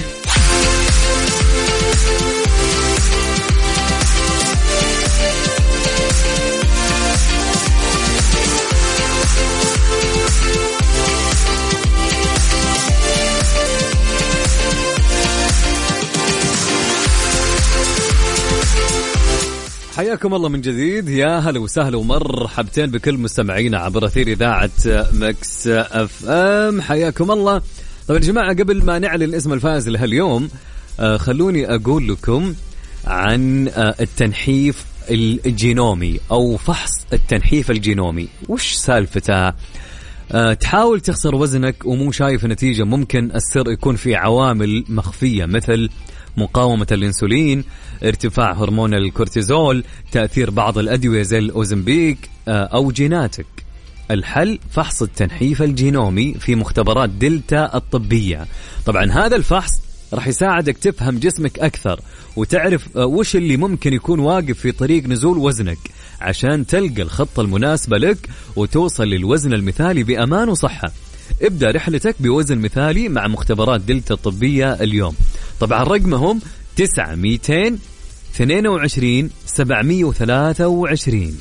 حياكم الله من جديد، يا هلا وسهلا ومرحبتين بكل مستمعينا عبر أثير إذاعة مكس أف أم. حياكم الله. طيب يا جماعة، قبل ما نعلن اسم الفائز لهاليوم آه خلوني أقول لكم عن آه التنحيف الجينومي أو فحص التنحيف الجينومي. وش سالفتها؟ آه تحاول تخسر وزنك ومو شايف نتيجة. ممكن السر يكون في عوامل مخفية مثل مقاومة الانسولين، ارتفاع هرمون الكورتيزول، تأثير بعض الأدوية زي الأوزمبيك أو جيناتك. الحل فحص التنحيف الجينومي في مختبرات دلتا الطبية. طبعا هذا الفحص راح يساعدك تفهم جسمك أكثر وتعرف وش اللي ممكن يكون واقف في طريق نزول وزنك عشان تلقى الخطة المناسبة لك وتوصل للوزن المثالي بأمان وصحة. ابدأ رحلتك بوزن مثالي مع مختبرات دلتا الطبية اليوم. طبعا رقمهم تسعة ميتين اثنين وعشرين سبعمية وثلاثة وعشرين.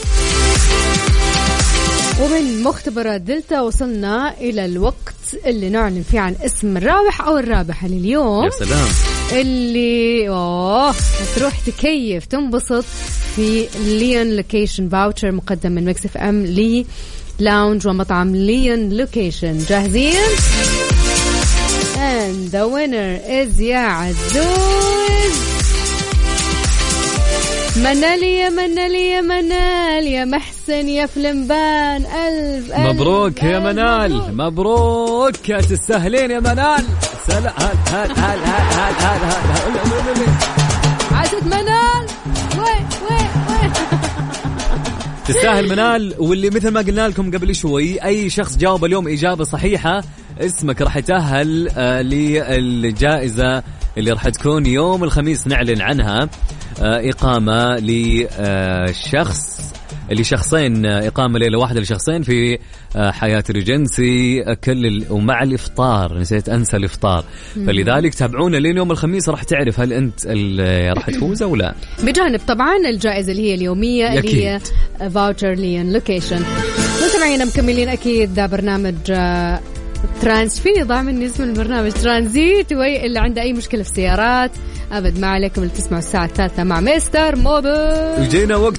ومن مختبرات دلتا وصلنا إلى الوقت اللي نعلن فيه عن اسم الرابح أو الرابحة لليوم. يا سلام. اللي أوه تروح تكيف تنبسط في ليون لوكيشن فاوتشر مقدم من ميكس اف ام لي لاونج ومطعم ليون لوكيشن. جاهزين؟ And the winner is يا عزوز منال يا منال يا منال يا محسن يا فلمبان. ألف ألف مبروك يا منال، مبروك، تستاهلين يا منال. سلام. هل هل هل هل هل هل هل عزت منال. وين وين وين تستاهل منال. واللي مثل ما قلنا لكم قبل شوي، أي شخص جاوب اليوم إجابة صحيحة اسمك راح يتأهل آه للجائزة اللي راح تكون يوم الخميس نعلن عنها. آه إقامة لشخص اللي شخصين، إقامة ليلة واحدة لشخصين في آه حياة ريجنسي كل ومع الإفطار. نسيت أنسى الإفطار. فلذلك تابعونا لين يوم الخميس راح تعرف هل أنت راح تفوز أو لا. بجانب طبعا الجائزة اللي هي اليومية أكيد. اللي هي فاوتشر ليون لوكيشن. مستمعينا مكملين أكيد ده برنامج آه ترانس. فيني ضاع مني اسم البرنامج ترانزيت. واللي عنده أي مشكلة في السيارات أبد ما عليكم اللي تسمعوا الساعة الثالثة مع مستر موبل. وجينا وقت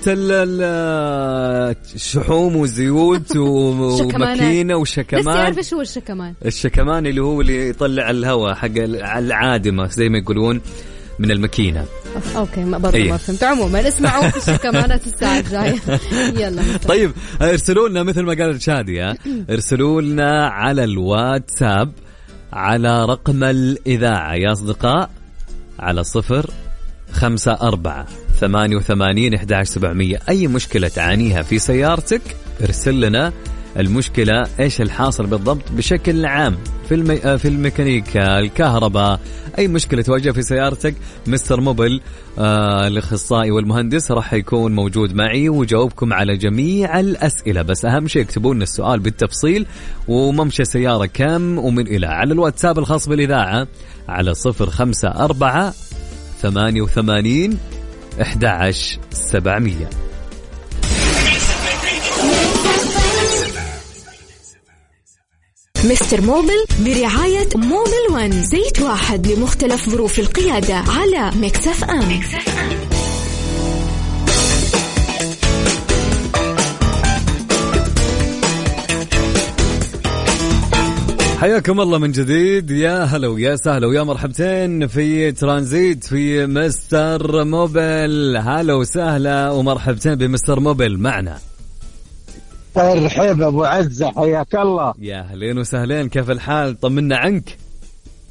الشحوم والزيوت وماكينة وشكمان. بس تعرف إيش هو الشكمان؟ الشكمان اللي هو اللي يطلع الهواء حق العادمة زي ما يقولون من الماكينة. اوكي ما برضو ما فهمت. عموما اسمعوا في الشكمانات الساعة الجاية. يلا مستر. طيب ارسلوا لنا مثل ما قالت شادية، ارسلوا لنا على الواتساب على رقم الإذاعة يا أصدقاء على صفر خمسة أربعة ثمانية وثمانين أحد عشر سبعمية. أي مشكلة تعانيها في سيارتك ارسل لنا المشكلة إيش الحاصل بالضبط بشكل عام في المي... في الميكانيكا، الكهرباء، أي مشكلة تواجه في سيارتك. مستر موبل آه الأخصائي والمهندس راح يكون موجود معي وجاوبكم على جميع الأسئلة. بس أهم شيء اكتبوا لنا السؤال بالتفصيل وممشى سيارة كم ومن إلى على الواتساب الخاص بالإذاعة على صفر خمسة أربعة ثمانية وثمانين أحد عشر سبعمية. مستر موبل برعاية موبل ون، زيت واحد لمختلف ظروف القيادة على ميكس اف ام. حياكم الله من جديد، يا هلا ويا سهلا ويا مرحبتين في ترانزيت في مستر موبل. هلا وسهلا ومرحبتين بمستر موبل معنا. مرحبا ابو عزة، حياك الله. يا اهلين وسهلين، كيف الحال؟ طمنا عنك.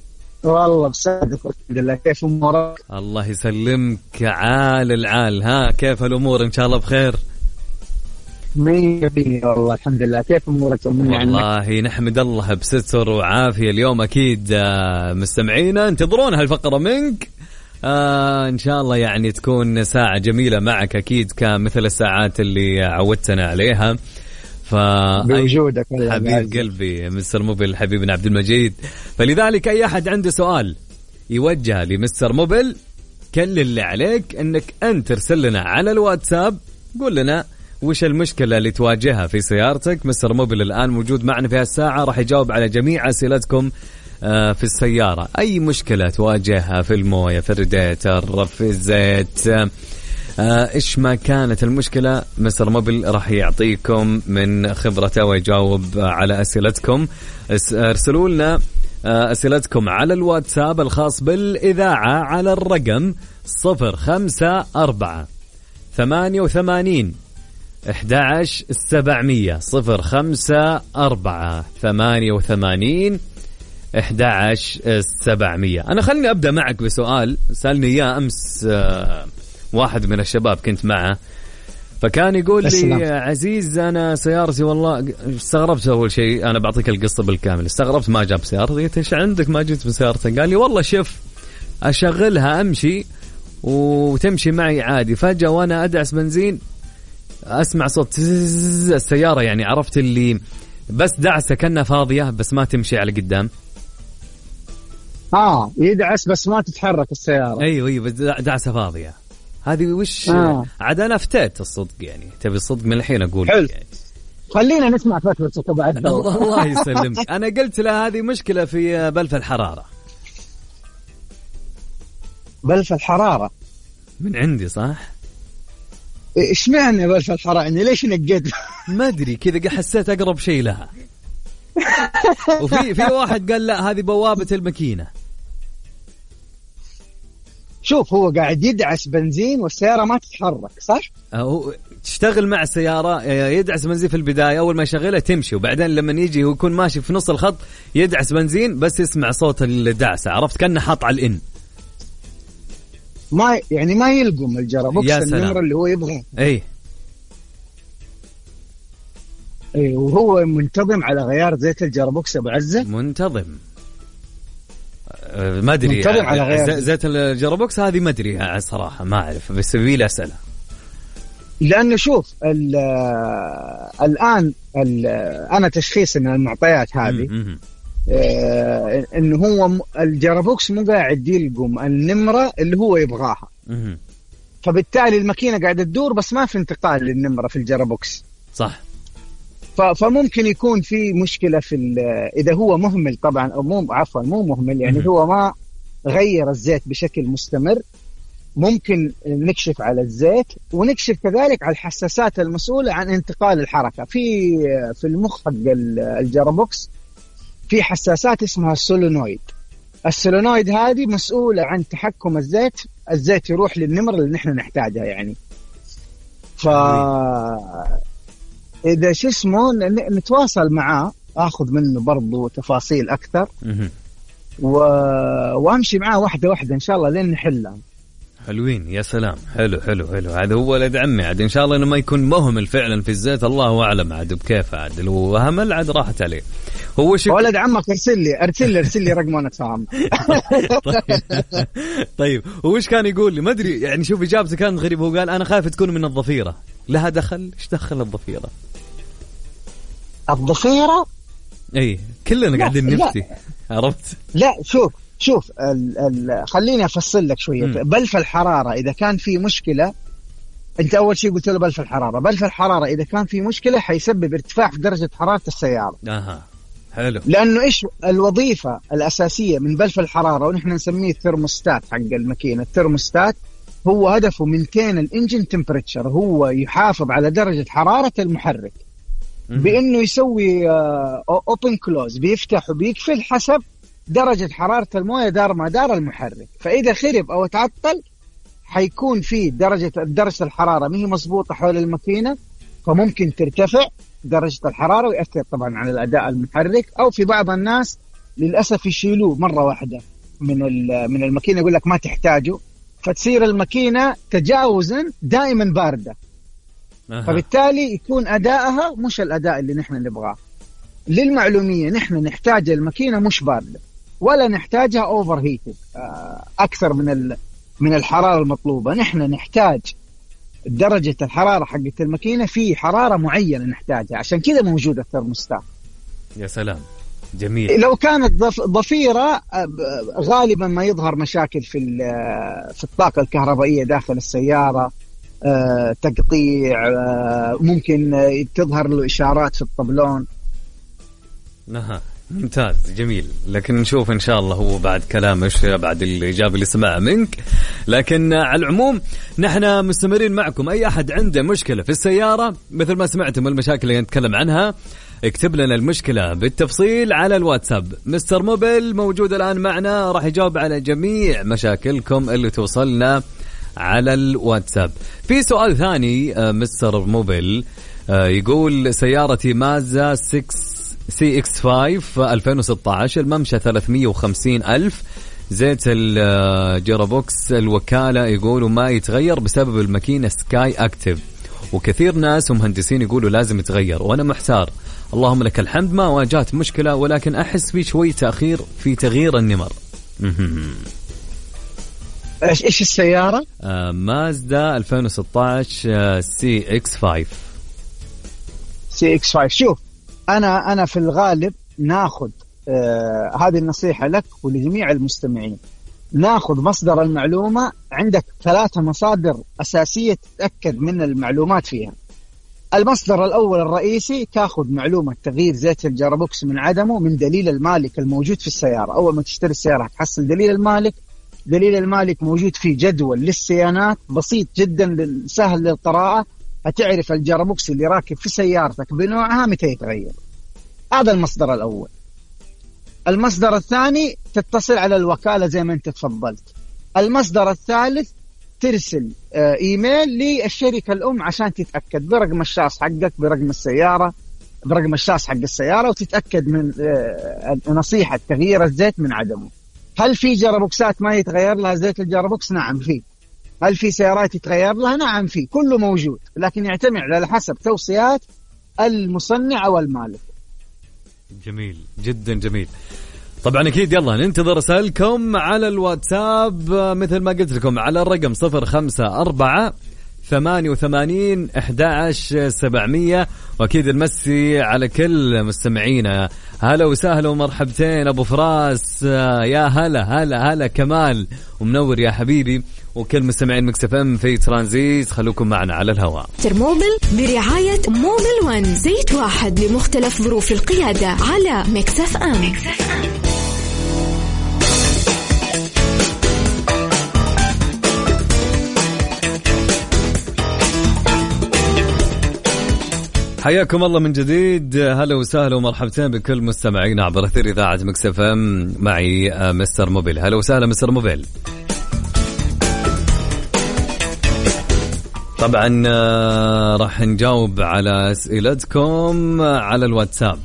والله بسعدك الحمد لله. كيف امورك؟ الله يسلمك عال العال. ها كيف الامور؟ ان شاء الله بخير. مية مية والله الحمد لله. كيف امورك؟ والله نحمد الله بستر وعافيه اليوم. اكيد مستمعينا انتظرون هالفقره منك. آه إن شاء الله يعني تكون ساعة جميلة معك أكيد كمثل الساعات اللي عودتنا عليها. بوجودك حبيب قلبي مستر موبل حبيبنا عبد المجيد. فلذلك أي أحد عنده سؤال يوجه لمستر موبل، كل اللي عليك أنك أنت ترسل لنا على الواتساب، قول لنا وش المشكلة اللي تواجهها في سيارتك. مستر موبل الآن موجود معنا في هالساعة، راح يجاوب على جميع أسئلتكم في السيارة. أي مشكلة تواجهها في الموية، في الراديتر، في الزيت، إيش ما كانت المشكلة، مستر موبل راح يعطيكم من خبرته ويجاوب على أسئلتكم. ارسلوا لنا أسئلتكم على الواتساب الخاص بالإذاعة على الرقم صفر خمسة أربعة ثمانية وثمانين أحد عشر سبعمية. صفر خمسة أربعة ثمانية وثمانين أحد عشر سبعمية. أنا خلني أبدأ معك بسؤال سألني إياه أمس واحد من الشباب كنت معه، فكان يقول لي السلام. عزيز أنا سيارتي والله استغربت. أول شيء أنا بعطيك القصة بالكامل، استغربت ما جاب سيارتي. قلت إيش عندك ما جيت بسيارتك؟ قال لي والله شوف أشغلها أمشي وتمشي معي عادي، فجأة وأنا أدعس بنزين أسمع صوت السيارة، يعني عرفت اللي بس دعسة كأنها فاضية بس ما تمشي على قدام. آه يدعس بس ما تتحرك السيارة. أيوة أيوة دعسة فاضية. هذه وش آه. عاد أنا فتيت الصدق، يعني تبي الصدق من الحين أقول حلو. يعني. خلينا نسمع فتوى بعد. الله يسلمك. أنا قلت له هذه مشكلة في بلف الحرارة. بلف الحرارة من عندي صح؟ إيش معنى بلف الحرارة؟ يعني ليش نقد؟ ما أدري كذا حسيت أقرب شيء لها. وفي في واحد قال لا هذه بوابة الماكينة. شوف هو قاعد يدعس بنزين والسيارة ما تتحرك صح؟ هو تشتغل مع السيارة، يدعس بنزين في البداية أول ما يشغلها تمشي، وبعدين لما يجي ويكون ماشي في نص الخط يدعس بنزين بس يسمع صوت الدعسة، عرفت كأنه حاط على الإن. ما يعني ما يلقم الجرابوكس النمرة اللي هو يبغى. أي اي وهو منتظم على غيار زيت الجرابوكس ابو عزة. منتظم أه ما ادري يعني زيت الجرابوكس هذه ما ادري صراحه ما اعرف، بس ابي لي اساله. لانه شوف الان انا تشخيص من المعطيات هذه آه انه هو الجرابوكس مو قاعد يلقم النمره اللي هو يبغاها، فبالتالي الماكينه قاعده تدور بس ما في انتقال للنمره في الجرابوكس صح. فممكن يكون في مشكله في اذا هو مهمل طبعا، او مو عفوا مو مهمل يعني هو ما غير الزيت بشكل مستمر. ممكن نكشف على الزيت ونكشف كذلك على الحساسات المسؤوله عن انتقال الحركه في في المخ حق الجرابوكس. في حساسات اسمها السولونويد. السولونويد هذه مسؤولة عن تحكم الزيت، الزيت يروح للنمر اللي نحن نحتاجها يعني. ف إذا شو اسمه نتواصل معاه، أخذ منه برضو تفاصيل أكثر و... وأمشي معاه واحدة واحدة إن شاء الله لين نحلها. حلوين يا سلام. حلو حلو حلو. هذا هو ولد عمي عاد إن شاء الله إنه ما يكون مهمل فعلا في الزيت، الله أعلم عاد بكيف عاد لو همل عاد راحت عليه. هو شك... ولد عمك ارسل لي ارسل لي ارسل لي رقمه نتفاهم. طيب. طيب وش كان يقول لي ما أدري يعني، شوف إجابته كانت غريبة. هو قال أنا خايف تكون من الضفيرة. لها دخل؟ إيش دخل الضفيرة؟ الضفيرة أي كلنا قاعدين نفتي عرفت. لا شوف شوف ال ال خليني أفصل لك شوية. بلف الحرارة إذا كان في مشكلة، أنت أول شيء قلت له بلف الحرارة. بلف الحرارة إذا كان في مشكلة حيسبب ارتفاع في درجة حرارة السيارة. أها حلو. لأنه إيش الوظيفة الأساسية من بلف الحرارة، ونحن نسميه الثرموستات حق الماكينة. الثرموستات هو هدفه مينتين الانجن تمبريتشر، هو يحافظ على درجة حرارة المحرك بأنه يسوي اوبن كلوز، بيفتح وبيقفل حسب درجة حرارة الموية دار ما دار المحرك. فإذا خرب أو تعطل حيكون في درجة درجة الحرارة ما هي مضبوطة حول الماكينة، فممكن ترتفع درجة الحرارة ويأثر طبعا على الأداء المحرك. أو في بعض الناس للأسف يشيلوه مرة واحدة من من الماكينة يقول لك ما تحتاجه، فتصير الماكينة تجاوزا دائما باردة. أه. فبالتالي يكون أدائها مش الأداء اللي نحن نبغاه. للمعلومية نحن نحتاج الماكينة مش باردة ولا نحتاجها أوفر هيتد أكثر من من الحرارة المطلوبة. نحن نحتاج درجة الحرارة حقت الماكينة في حرارة معينة نحتاجها، عشان كذا موجودة الثرموستات. يا سلام، جميل. لو كانت ضفيرة غالبا ما يظهر مشاكل في في الطاقة الكهربائية داخل السيارة، تقطيع، ممكن تظهر له إشارات في الطبلون. نها ممتاز، جميل. لكن نشوف إن شاء الله هو بعد كلامش بعد الإجابة اللي سمعها منك. لكن على العموم نحن مستمرين معكم. أي أحد عنده مشكلة في السيارة مثل ما سمعتم المشاكل اللي نتكلم عنها، اكتب لنا المشكلة بالتفصيل على الواتساب. مستر موبيل موجود الآن معنا، راح يجاوب على جميع مشاكلكم اللي توصلنا على الواتساب. في سؤال ثاني مستر موبيل يقول سيارتي مازدا ستة سي إكس خمسة ألفين وستة عشر، الممشى ثلاثمية وخمسين ألف، زيت الجيرابوكس الوكالة يقولوا ما يتغير بسبب الماكينة سكاي أكتيف، وكثير ناس ومهندسين يقولوا لازم يتغير، وأنا محتار. اللهم لك الحمد ما واجهت مشكلة، ولكن أحس في شوي تأخير في تغيير النمر. إيش إيش السيارة؟ آه مازدا ألفين وستة عشر سي إكس خمسة. سي إكس خمسة. شوف أنا أنا في الغالب ناخذ آه هذه النصيحة لك ولجميع المستمعين، ناخذ مصدر المعلومة. عندك ثلاثة مصادر أساسية تتأكد من المعلومات فيها. المصدر الأول الرئيسي تاخذ معلومة تغيير زيت الجيرابوكس من عدمه من دليل المالك الموجود في السيارة. أول ما تشتري السيارة تحصل دليل المالك. دليل المالك موجود في جدول للصيانات بسيط جدا سهل للقراءة، هتعرف الجيرابوكس اللي راكب في سيارتك بنوعها متى يتغير. هذا المصدر الأول. المصدر الثاني تتصل على الوكالة زي ما انت تفضلت. المصدر الثالث ترسل ايميل للشركة الأم عشان تتأكد برقم الشاص حقك، برقم السيارة، برقم الشاص حق السيارة، وتتأكد من نصيحة تغيير الزيت من عدمه. هل في جيرابوكسات ما يتغير لها زيت الجيرابوكس؟ نعم في. هل في سيارات يتغير لها؟ نعم في. كله موجود، لكن يعتمد على حسب توصيات المصنع أو المالك. جميل جدا جميل. طبعا أكيد يلا ننتظر رسائلكم على الواتساب مثل ما قلت لكم على الرقم صفر خمسة أربعة ثمانية وثمانين أحد عشر سبعمية. وأكيد المسي على كل مستمعينا. هلا وسهلا ومرحبتين أبو فراس، يا هلا هلا هلا كمال ومنور يا حبيبي، وكل مستمعين مكس اف ام في ترانزيت. خلوكم معنا على الهواء. ترموبل برعاية موبل ون، زيت واحد لمختلف ظروف القيادة على مكس اف ام. حياكم الله من جديد. هلا وسهلا ومرحبتين بكل مستمعينا عبر اثير اذاعه مكس اف ام. معي مستر موبيل. هلا وسهلا مستر موبيل. طبعا راح نجاوب على اسئلتكم على الواتساب.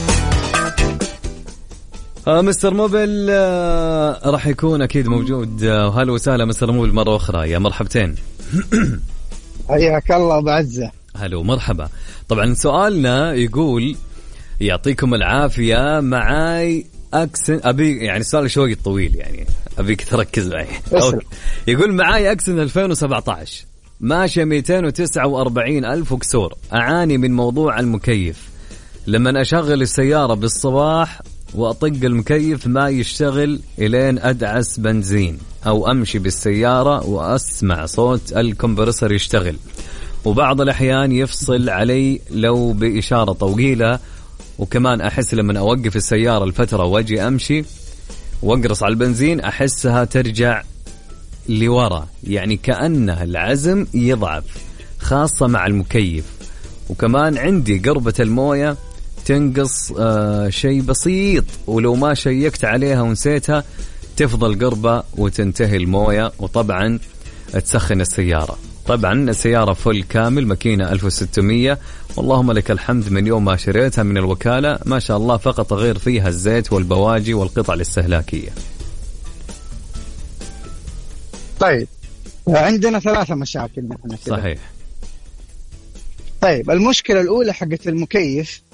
مستر موبيل راح يكون اكيد موجود. هلا وسهلا مستر موبيل مره اخرى، يا مرحبتين. حياك الله بعزه. هلا ومرحبا. طبعا سؤالنا يقول يعطيكم العافية، معاي أكسن أبي يعني السؤال شوي طويل يعني أبيك تركز معي. يقول معاي أكسن ألفين وسبعة عشر ماشية مئتين وتسعة وأربعين ألف وكسور، أعاني من موضوع المكيف. لما أشغل السيارة بالصباح وأطق المكيف ما يشتغل إلين أدعس بنزين، أو أمشي بالسيارة وأسمع صوت الكمبرسر يشتغل، وبعض الأحيان يفصل علي لو بإشارة طويلة. وكمان أحس لما أوقف السيارة الفترة واجي أمشي وأقرص على البنزين أحسها ترجع لورا، يعني كأنها العزم يضعف خاصة مع المكيف. وكمان عندي قربة الموية تنقص آه شيء بسيط، ولو ما شيكت عليها ونسيتها تفضل قربة وتنتهي الموية، وطبعا تسخن السيارة. طبعا السيارة فل كامل، ماكينة ألف وستمية، واللهم لك الحمد من يوم ما شريتها من الوكالة ما شاء الله، فقط غير فيها الزيت والبواجي والقطع الاستهلاكية. طيب عندنا ثلاثة مشاكل نحن كده. صحيح. طيب المشكلة الأولى حقت المكيف.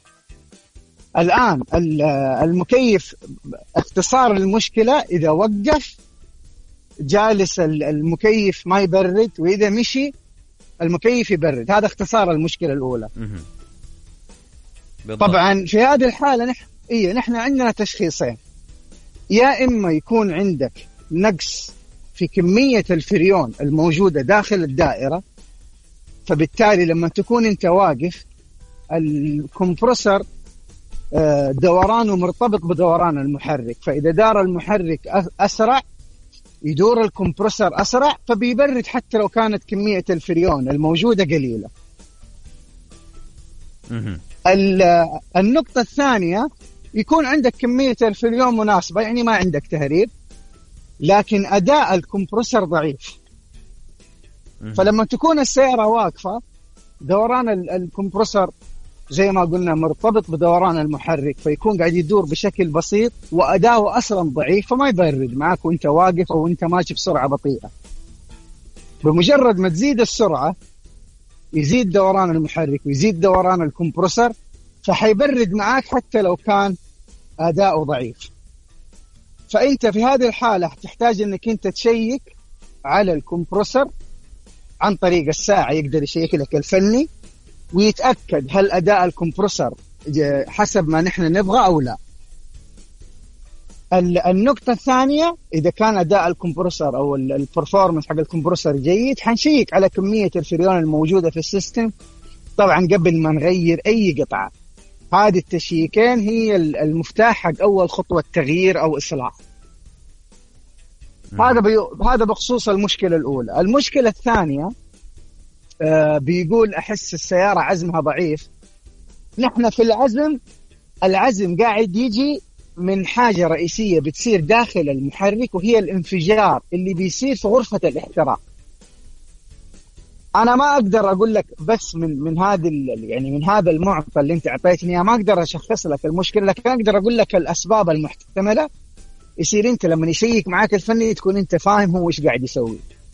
الآن المكيف اختصار المشكلة إذا وقف جالس المكيف ما يبرد، وإذا مشي المكيف يبرد. هذا اختصار المشكلة الأولى. طبعا في هذه الحالة نحن إيه نحن عندنا تشخيصين، يا إما يكون عندك نقص في كمية الفريون الموجودة داخل الدائرة، فبالتالي لما تكون أنت واقف الكمبرسور دورانه مرتبط بدوران المحرك، فإذا دار المحرك أسرع يدور الكمبرسور أسرع فبيبرد حتى لو كانت كمية الفريون الموجودة قليلة. النقطة الثانية يكون عندك كمية الفريون مناسبة، يعني ما عندك تهريب لكن أداء الكمبرسور ضعيف. فلما تكون السيارة واقفة دوران الكمبرسور زي ما قلنا مرتبط بدوران المحرك، فيكون قاعد يدور بشكل بسيط وأداؤه أصلا ضعيف، فما يبرد معك وانت واقف أو انت ماشي بسرعة بطيئة. بمجرد ما تزيد السرعة يزيد دوران المحرك ويزيد دوران الكمبرسور، فحيبرد معك حتى لو كان أداؤه ضعيف. فأنت في هذه الحالة تحتاج أنك أنت تشيك على الكمبرسور عن طريق الساعة، يقدر يشيك لك الفني ويتأكد هل أداء الكمبرسور حسب ما نحن نبغى أو لا. النقطة الثانية إذا كان أداء الكمبرسور أو البرفورمانس حق الكمبرسور جيد، حنشيك على كمية الفريون الموجودة في السيستم طبعا قبل ما نغير أي قطعة. هذه التشييكين هي المفتاح حق أول خطوة تغيير أو إصلاح. هذا بي... هذا بخصوص المشكلة الأولى. المشكلة الثانية آه بيقول أحس السيارة عزمها ضعيف. نحن في العزم العزم قاعد يجي من حاجة رئيسية بتصير داخل المحرك، وهي الانفجار اللي بيصير في غرفة الاحتراق. أنا ما أقدر أقول لك بس من من هذا يعني من هذا المعطى اللي أنت أعطيتني ما أقدر أشخص لك المشكلة، لكن أقدر أقول لك الأسباب المحتملة. يصير أنت لما يشيك معاك الفني تكون أنت فاهم هو إيش قاعد يسوي.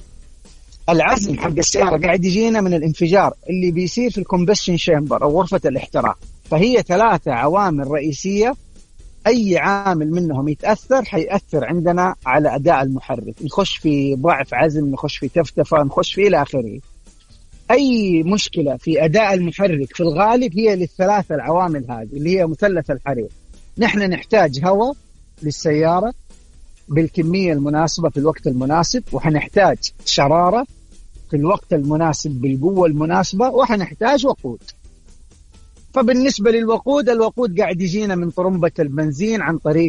العزم حق السيارة قاعد يجينا من الانفجار اللي بيصير في الكومبشن شامبر أو غرفة الاحتراق. فهي ثلاثة عوامل رئيسية، أي عامل منهم يتأثر حيأثر عندنا على أداء المحرك، نخش في ضعف عزم، نخش في تفتفة، نخش في إلى آخره. أي مشكلة في أداء المحرك في الغالب هي للثلاثة العوامل هذه اللي هي مثلث الحرير. نحن نحتاج هواء للسيارة بالكمية المناسبة في الوقت المناسب، وحنحتاج شرارة في الوقت المناسب بالقوة المناسبة، وحنحتاج وقود. فبالنسبة للوقود، الوقود قاعد يجينا من طرمبة البنزين عن طريق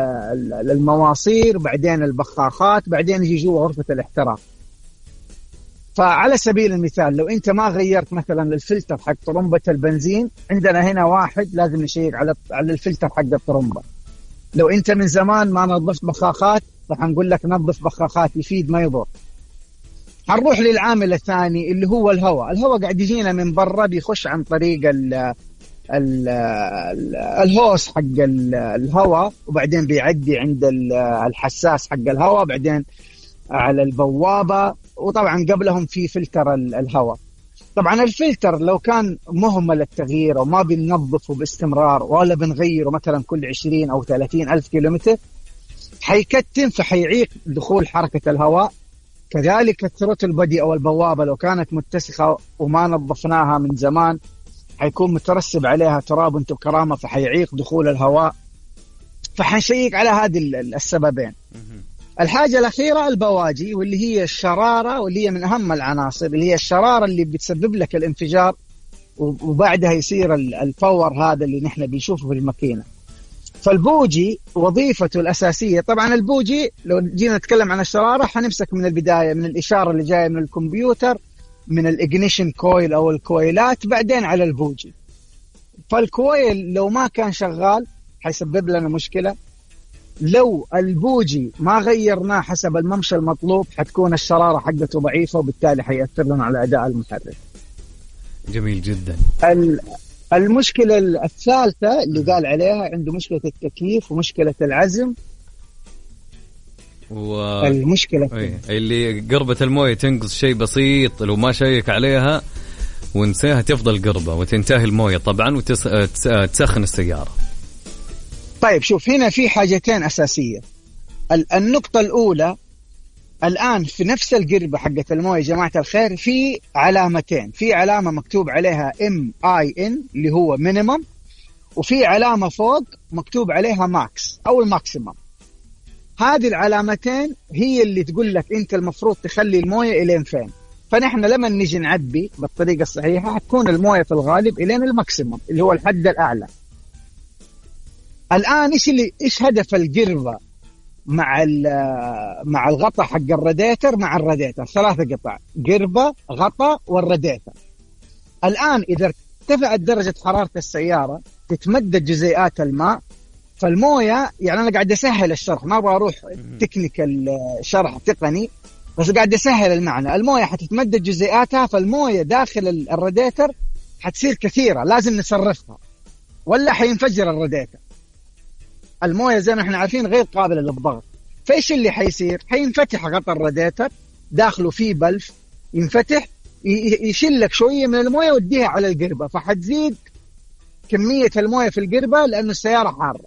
المواصير، بعدين البخاخات، بعدين يجي جوا غرفة الاحتراق. فعلى سبيل المثال لو أنت ما غيرت مثلا الفلتر حق طرمبة البنزين، عندنا هنا واحد لازم نشيك على على الفلتر حق الطرمبة. لو أنت من زمان ما نظفت بخاخات راح نقول لك نظف بخاخات، يفيد ما يضر. هنروح للعامل الثاني اللي هو الهواء. الهواء قاعد يجينا من برا، بيخش عن طريق ال ال الهوس حق الهواء، وبعدين بيعدي عند الحساس حق الهواء، بعدين على البوابة، وطبعا قبلهم في فلتر الهواء. طبعا الفلتر لو كان مهمل التغيير وما بننظفه باستمرار ولا بنغيره مثلا كل عشرين أو ثلاثين ألف كيلومتر حيكتم، فحيعيق دخول حركة الهواء. كذلك الثروتل بودي أو البوابة لو كانت متسخة وما نظفناها من زمان حيكون مترسب عليها تراب وانتو كرامة، فحيعيق دخول الهواء. فحنشيك على هذه السببين. الحاجة الأخيرة البواجي، واللي هي الشرارة، واللي هي من أهم العناصر، اللي هي الشرارة اللي بتسبب لك الانفجار وبعدها يصير الباور هذا اللي نحن بنشوفه في الماكينة. فالبوجي وظيفته الأساسية، طبعا البوجي لو جينا نتكلم عن الشرارة حنمسك من البداية، من الإشارة اللي جاية من الكمبيوتر، من الإجنيشن كويل أو الكويلات، بعدين على البوجي. فالكويل لو ما كان شغال حيسبب لنا مشكلة. لو البوجي ما غيرناه حسب الممشى المطلوب حتكون الشرارة حقته ضعيفة، وبالتالي حيأثر لنا على أداء المحرك. جميل جدا. المشكلة الثالثة اللي قال عليها عنده مشكلة التكييف ومشكلة العزم. و... المشكلة أيه. اللي قربة المويه تنقص شيء بسيط لو ما شيك عليها ونساها تفضل قربة وتنتهي المويه طبعا وتسخن السيارة. طيب شوف هنا في حاجتين أساسية. النقطة الأولى الآن في نفس القربة حقة المويه جماعة الخير في علامتين، في علامة مكتوب عليها إم آي إن اللي هو minimum، وفي علامة فوق مكتوب عليها ماكس أو الماكسيمم. هذه العلامتين هي اللي تقول لك أنت المفروض تخلي المويه إلين فين. فنحن لما نجي نعبي بالطريقة الصحيحة هتكون المويه في الغالب إلين الماكسيمم اللي هو الحد الأعلى. الآن إيش اللي إيش هدف القربة مع مع الغطاء حق الراديتر مع الراديتر؟ ثلاثة قطع، قربة غطاء والراديتر. الآن إذا ارتفعت درجة حرارة السيارة تتمدد جزيئات الماء، فالمويه يعني أنا قاعد أسهل الشرح، ما أبغى أروح تكنيكال شرح تقني، بس قاعد أسهل المعنى. المويه حتتمدد جزيئاتها، فالمويه داخل الراديتر حتصير كثيرة لازم نصرفها ولا حينفجر الراديتر. المويه زي ما احنا عارفين غير قابلة للضغط، فايش اللي حيصير؟ حينفتح غطاء الراديتر داخله فيه بلف ينفتح يشيل لك شوية من المويه ويديها على القربة، فحتزيد كمية المويه في القربة لأنه السيارة حارة.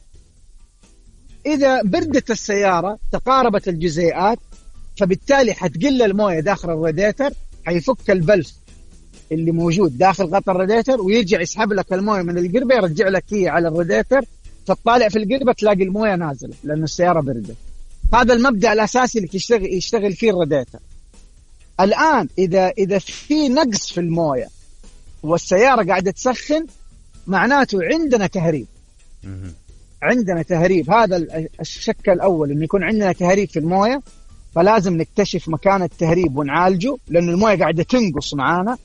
إذا بردت السيارة تقاربت الجزيئات، فبالتالي حتقل المويه داخل الراديتر، حيفك البلف اللي موجود داخل غطاء الراديتر ويرجع يسحب لك المويه من القربة يرجع لك هي على الراديتر، تطالع في القربة تلاقي المويه نازلة لأنه السيارة بردت. هذا المبدأ الأساسي اللي يشتغل يشتغل فيه الراديتر. الآن إذا إذا في نقص في المويه والسيارة قاعدة تسخن، معناته عندنا تهريب. عندنا تهريب، هذا الشك الأول، إنه يكون عندنا تهريب في المويه، فلازم نكتشف مكان التهريب ونعالجه لأن المويه قاعدة تنقص معانا.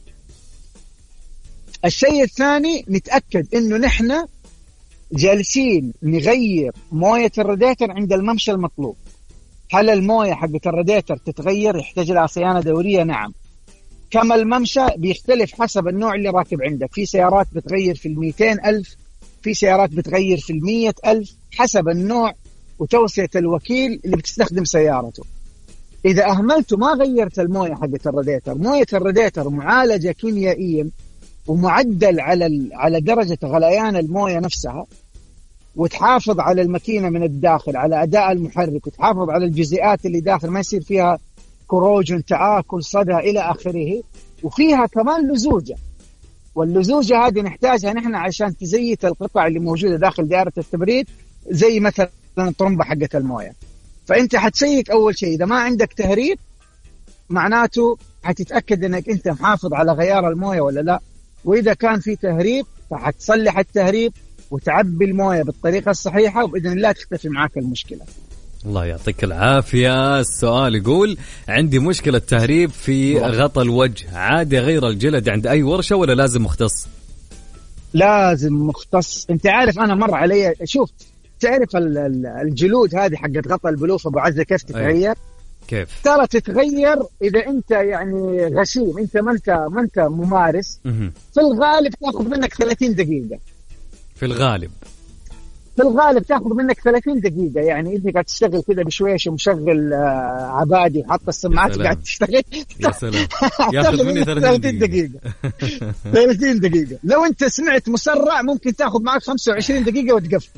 الشيء الثاني نتأكد إنه نحن جالسين نغير مويه الراديتر عند الممشى المطلوب. هل المويه حقة الراديتر تتغير يحتاج لها صيانة دورية؟ نعم. كما الممشى بيختلف حسب النوع اللي راكب عندك، في سيارات بتغير في الميتين ألف، في سيارات بتغير في المية ألف، حسب النوع وتوصية الوكيل اللي بتستخدم سيارته. إذا أهملت ما غيرت المويه حقة الراديتر، مويه الراديتر معالجة كيميائيا ومعدل على على درجة غليان المويه نفسها، وتحافظ على الماكينة من الداخل على أداء المحرك، وتحافظ على الجزيئات اللي داخل ما يصير فيها كروجن تآكل صدى إلى آخره، وفيها كمان لزوجة. واللزوجة هذه نحتاجها نحن عشان تزيت القطع اللي موجودة داخل دائرة التبريد، زي مثلا الطرمبة حقة المويه. فأنت حتشيك أول شيء إذا ما عندك تهريب، معناته حتتأكد أنك أنت محافظ على غيار المويه ولا لا، وإذا كان في تهريب فحتصلح التهريب وتعبي المويه بالطريقة الصحيحة، وبإذن الله تختفي معاك المشكلة. الله يعطيك العافية. السؤال يقول عندي مشكلة تهريب في غطاء الوجه، عادي غير الجلد عند أي ورشة ولا لازم مختص؟ لازم مختص. أنت عارف أنا مر علي، شوف تعرف الجلود هذه حقت غطاء البلوف أبو عزة كيف تتغير؟ كيف؟ ترى تتغير إذا أنت يعني غشيم، أنت ما أنت ما أنت ممارس. في الغالب تأخذ منك ثلاثين دقيقة. في الغالب في الغالب تأخذ منك ثلاثين دقيقة، يعني أنت قاعد تشتغل كذا بشويش ومشغل عبادي وحط السماعات وقاعد تشتغل. يا سلام، ياخذ مني ثلاثين دقيقة. ثلاثين دقيقة. لو أنت سمعت مسرع ممكن تأخذ معك خمسة وعشرين دقيقة وتقفل.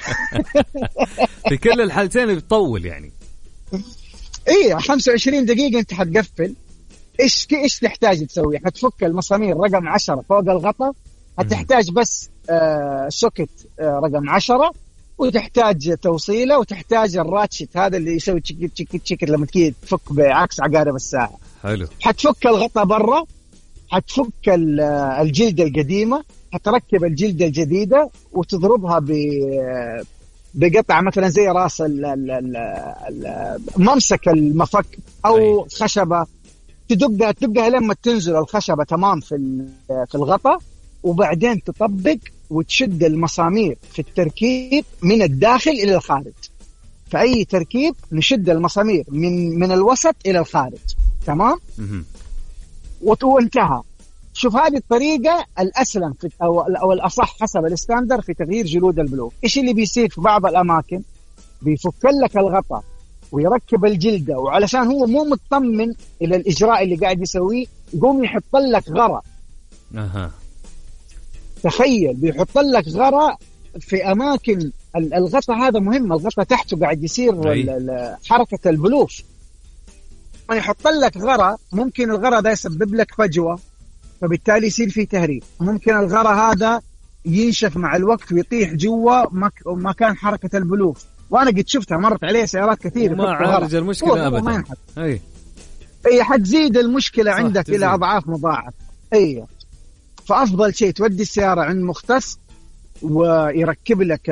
في كل الحالتين بتطول يعني. إيه خمسة وعشرين دقيقة أنت حتقفل. إيش إيش تحتاج تسوي؟ حتفك المسامير رقم عشرة فوق الغطاء، هتحتاج بس آه سوكت آه رقم عشرة، وتحتاج توصيلة، وتحتاج الراتشت هذا اللي يسوي تشيك تشيك تشيك لما تكيد تفك بعكس عقارب الساعة. حلو. حتفك الغطاء برا، حتفك الجلدة القديمة، حتركب الجلدة الجديدة وتضربها ب بقطع مثلا زي راس ممسك المفك أو أي. خشبة، تدقها تدقها لما تنزل الخشبة تمام في في الغطاء، وبعدين تطبق وتشد المسامير في التركيب من الداخل إلى الخارج. فأي تركيب نشد المسامير من من الوسط إلى الخارج، تمام؟ وانتهى. شوف هذه الطريقة الأسلم في أو أو الأصح حسب الستاندر في تغيير جلود البلوف. إيش اللي بيصير في بعض الأماكن؟ بيفك لك الغطاء ويركب الجلدة، وعلشان هو مو مطمن إلى الإجراء اللي قاعد يسويه يقوم يحط لك غرة. أها. تخيل بيحط لك غرة في أماكن الغطاء، هذا مهم، الغطاء تحته قاعد يصير حركة البلوف، ما يحط لك غرة، ممكن الغرة ده يسبب لك فجوة فبالتالي يصير فيه تهريب، ممكن الغرة هذا ينشف مع الوقت ويطيح جوا مكان حركة البلوف، وأنا قد شفتها مرت عليه سيارات كثير ما عالج المشكلة أبدا. أي أي حتزيد المشكلة عندك تزيد. إلى أضعاف مضاعفة. أي فأفضل شيء تودي السيارة عند مختص ويركب لك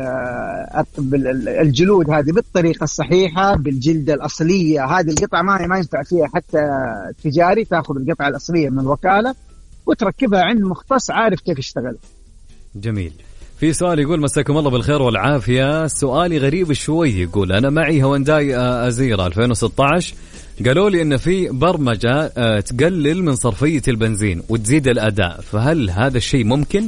الجلود هذه بالطريقة الصحيحة بالجلدة الأصلية. هذه القطعة ما ما ينفع فيها حتى تجاري، تأخذ القطعة الأصلية من الوكالة وتركبها عند مختص عارف كيف يشتغل. جميل. في سؤال يقول مساكم الله بالخير والعافية، سؤالي غريب شوي، يقول أنا معي هونداي أزيرا ألفين وستة عشر، قالوا لي إن في برمجة تقلل من صرفية البنزين وتزيد الأداء، فهل هذا الشيء ممكن؟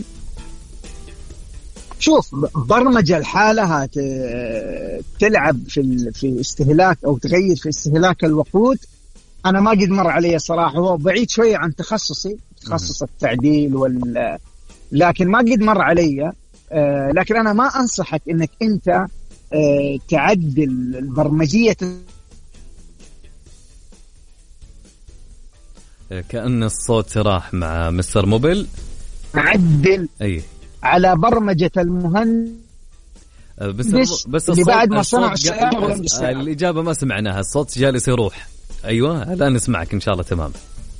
شوف، برمجة الحالة تلعب في في استهلاك أو تغير في استهلاك الوقود، أنا ما قد مر علي صراحة، هو بعيد شوية عن تخصصي، تخصص التعديل وال لكن ما قد مر علي. آه لكن أنا ما أنصحك إنك أنت آه تعدل البرمجية. كأن الصوت راح مع مستر موبيل. تعدل أي على برمجة المهندس بس بس اللي بعد ما صنع السيارة. الإجابة ما سمعناها، الصوت جالس يروح. أيوة الآن نسمعك إن شاء الله تمام.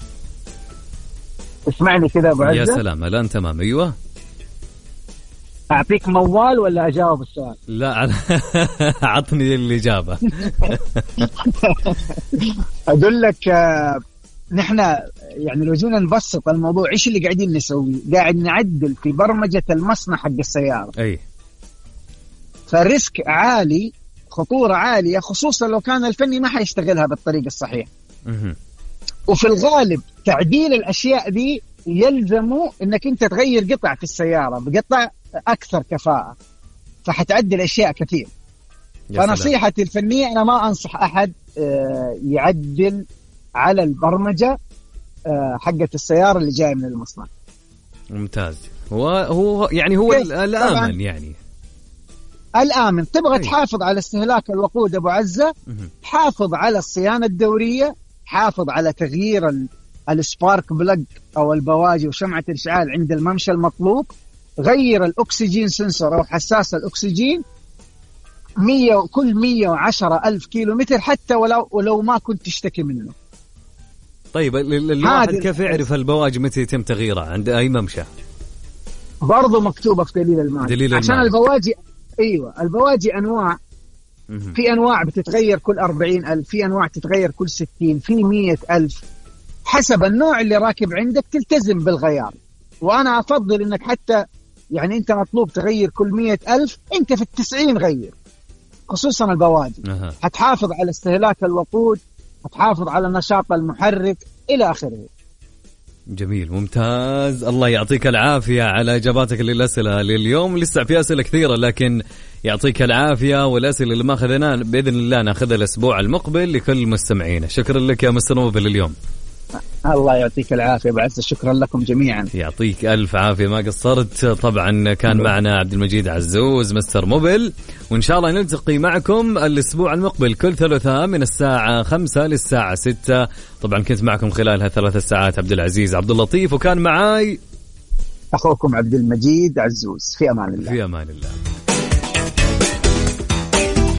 اسمعني كذا أبو عزة. يا سلام الآن تمام. أيوة أعطيك موال ولا أجاوب السؤال؟ لا عطني الإجابة. أقول لك آه نحن يعني لو جينا نبسط الموضوع، إيش اللي قاعدين نسوي؟ قاعد نعدل في برمجة المصنع حق السيارة. أي فالريسك عالي، خطورة عالية، خصوصا لو كان الفني ما حيشتغلها بالطريقة الصحيحة. وفي الغالب تعديل الأشياء دي يلزمه إنك أنت تغير قطع في السيارة بقطع أكثر كفاءة، فحتعدل أشياء كثير. فنصيحتي الفنية أنا ما أنصح أحد يعدل على البرمجة حقة السيارة اللي جاية من المصنع. ممتاز. هو هو يعني هو الآمن، يعني الآمن. تبغى تحافظ على استهلاك الوقود أبو عزة، حافظ على الصيانة الدورية، حافظ على تغيير السبارك بلج أو البواجي وشمعة الإشعال عند الممشى المطلوب، غير الأكسجين سنسور أو حساس الأكسجين مية كل مية وعشرة ألف كيلو متر، حتى ولو ولو ما كنت تشتكي منه. طيب الواحد كيف يعرف البواجي متى يتم تغييرها عند أي ممشى؟ برضو مكتوبة في دليل المال. دليل عشان المال. البواجي أيوة البواجي أنواع، في أنواع بتتغير كل أربعين ألف، في أنواع تتغير كل ستين، في مية ألف، حسب النوع اللي راكب عندك تلتزم بالغيار. وأنا أفضل إنك حتى يعني أنت مطلوب تغير كل مية ألف، أنت في التسعين غير، خصوصا البواجي. أه. هتحافظ على استهلاك الوقود، هتحافظ على نشاط المحرك إلى آخره. جميل، ممتاز. الله يعطيك العافية على إجاباتك للأسئلة لليوم. لسه في أسئلة كثيرة لكن يعطيك العافية، والأسئلة اللي ما أخذناها بإذن الله نأخذها الأسبوع المقبل لكل مستمعينا. شكرا لك يا مستر موبل اليوم. الله يعطيك العافية بعز، شكرا لكم جميعا. يعطيك ألف عافية، ما قصرت. طبعا كان معنا عبد المجيد عزوز مستر موبل، وإن شاء الله نلتقي معكم الأسبوع المقبل كل ثلاثاء من الساعة خمسة للساعة ستة. طبعا كنت معكم خلال هالثلاث ساعات عبد العزيز عبد اللطيف، وكان معاي أخوكم عبد المجيد عزوز. في أمان الله. في أمان الله.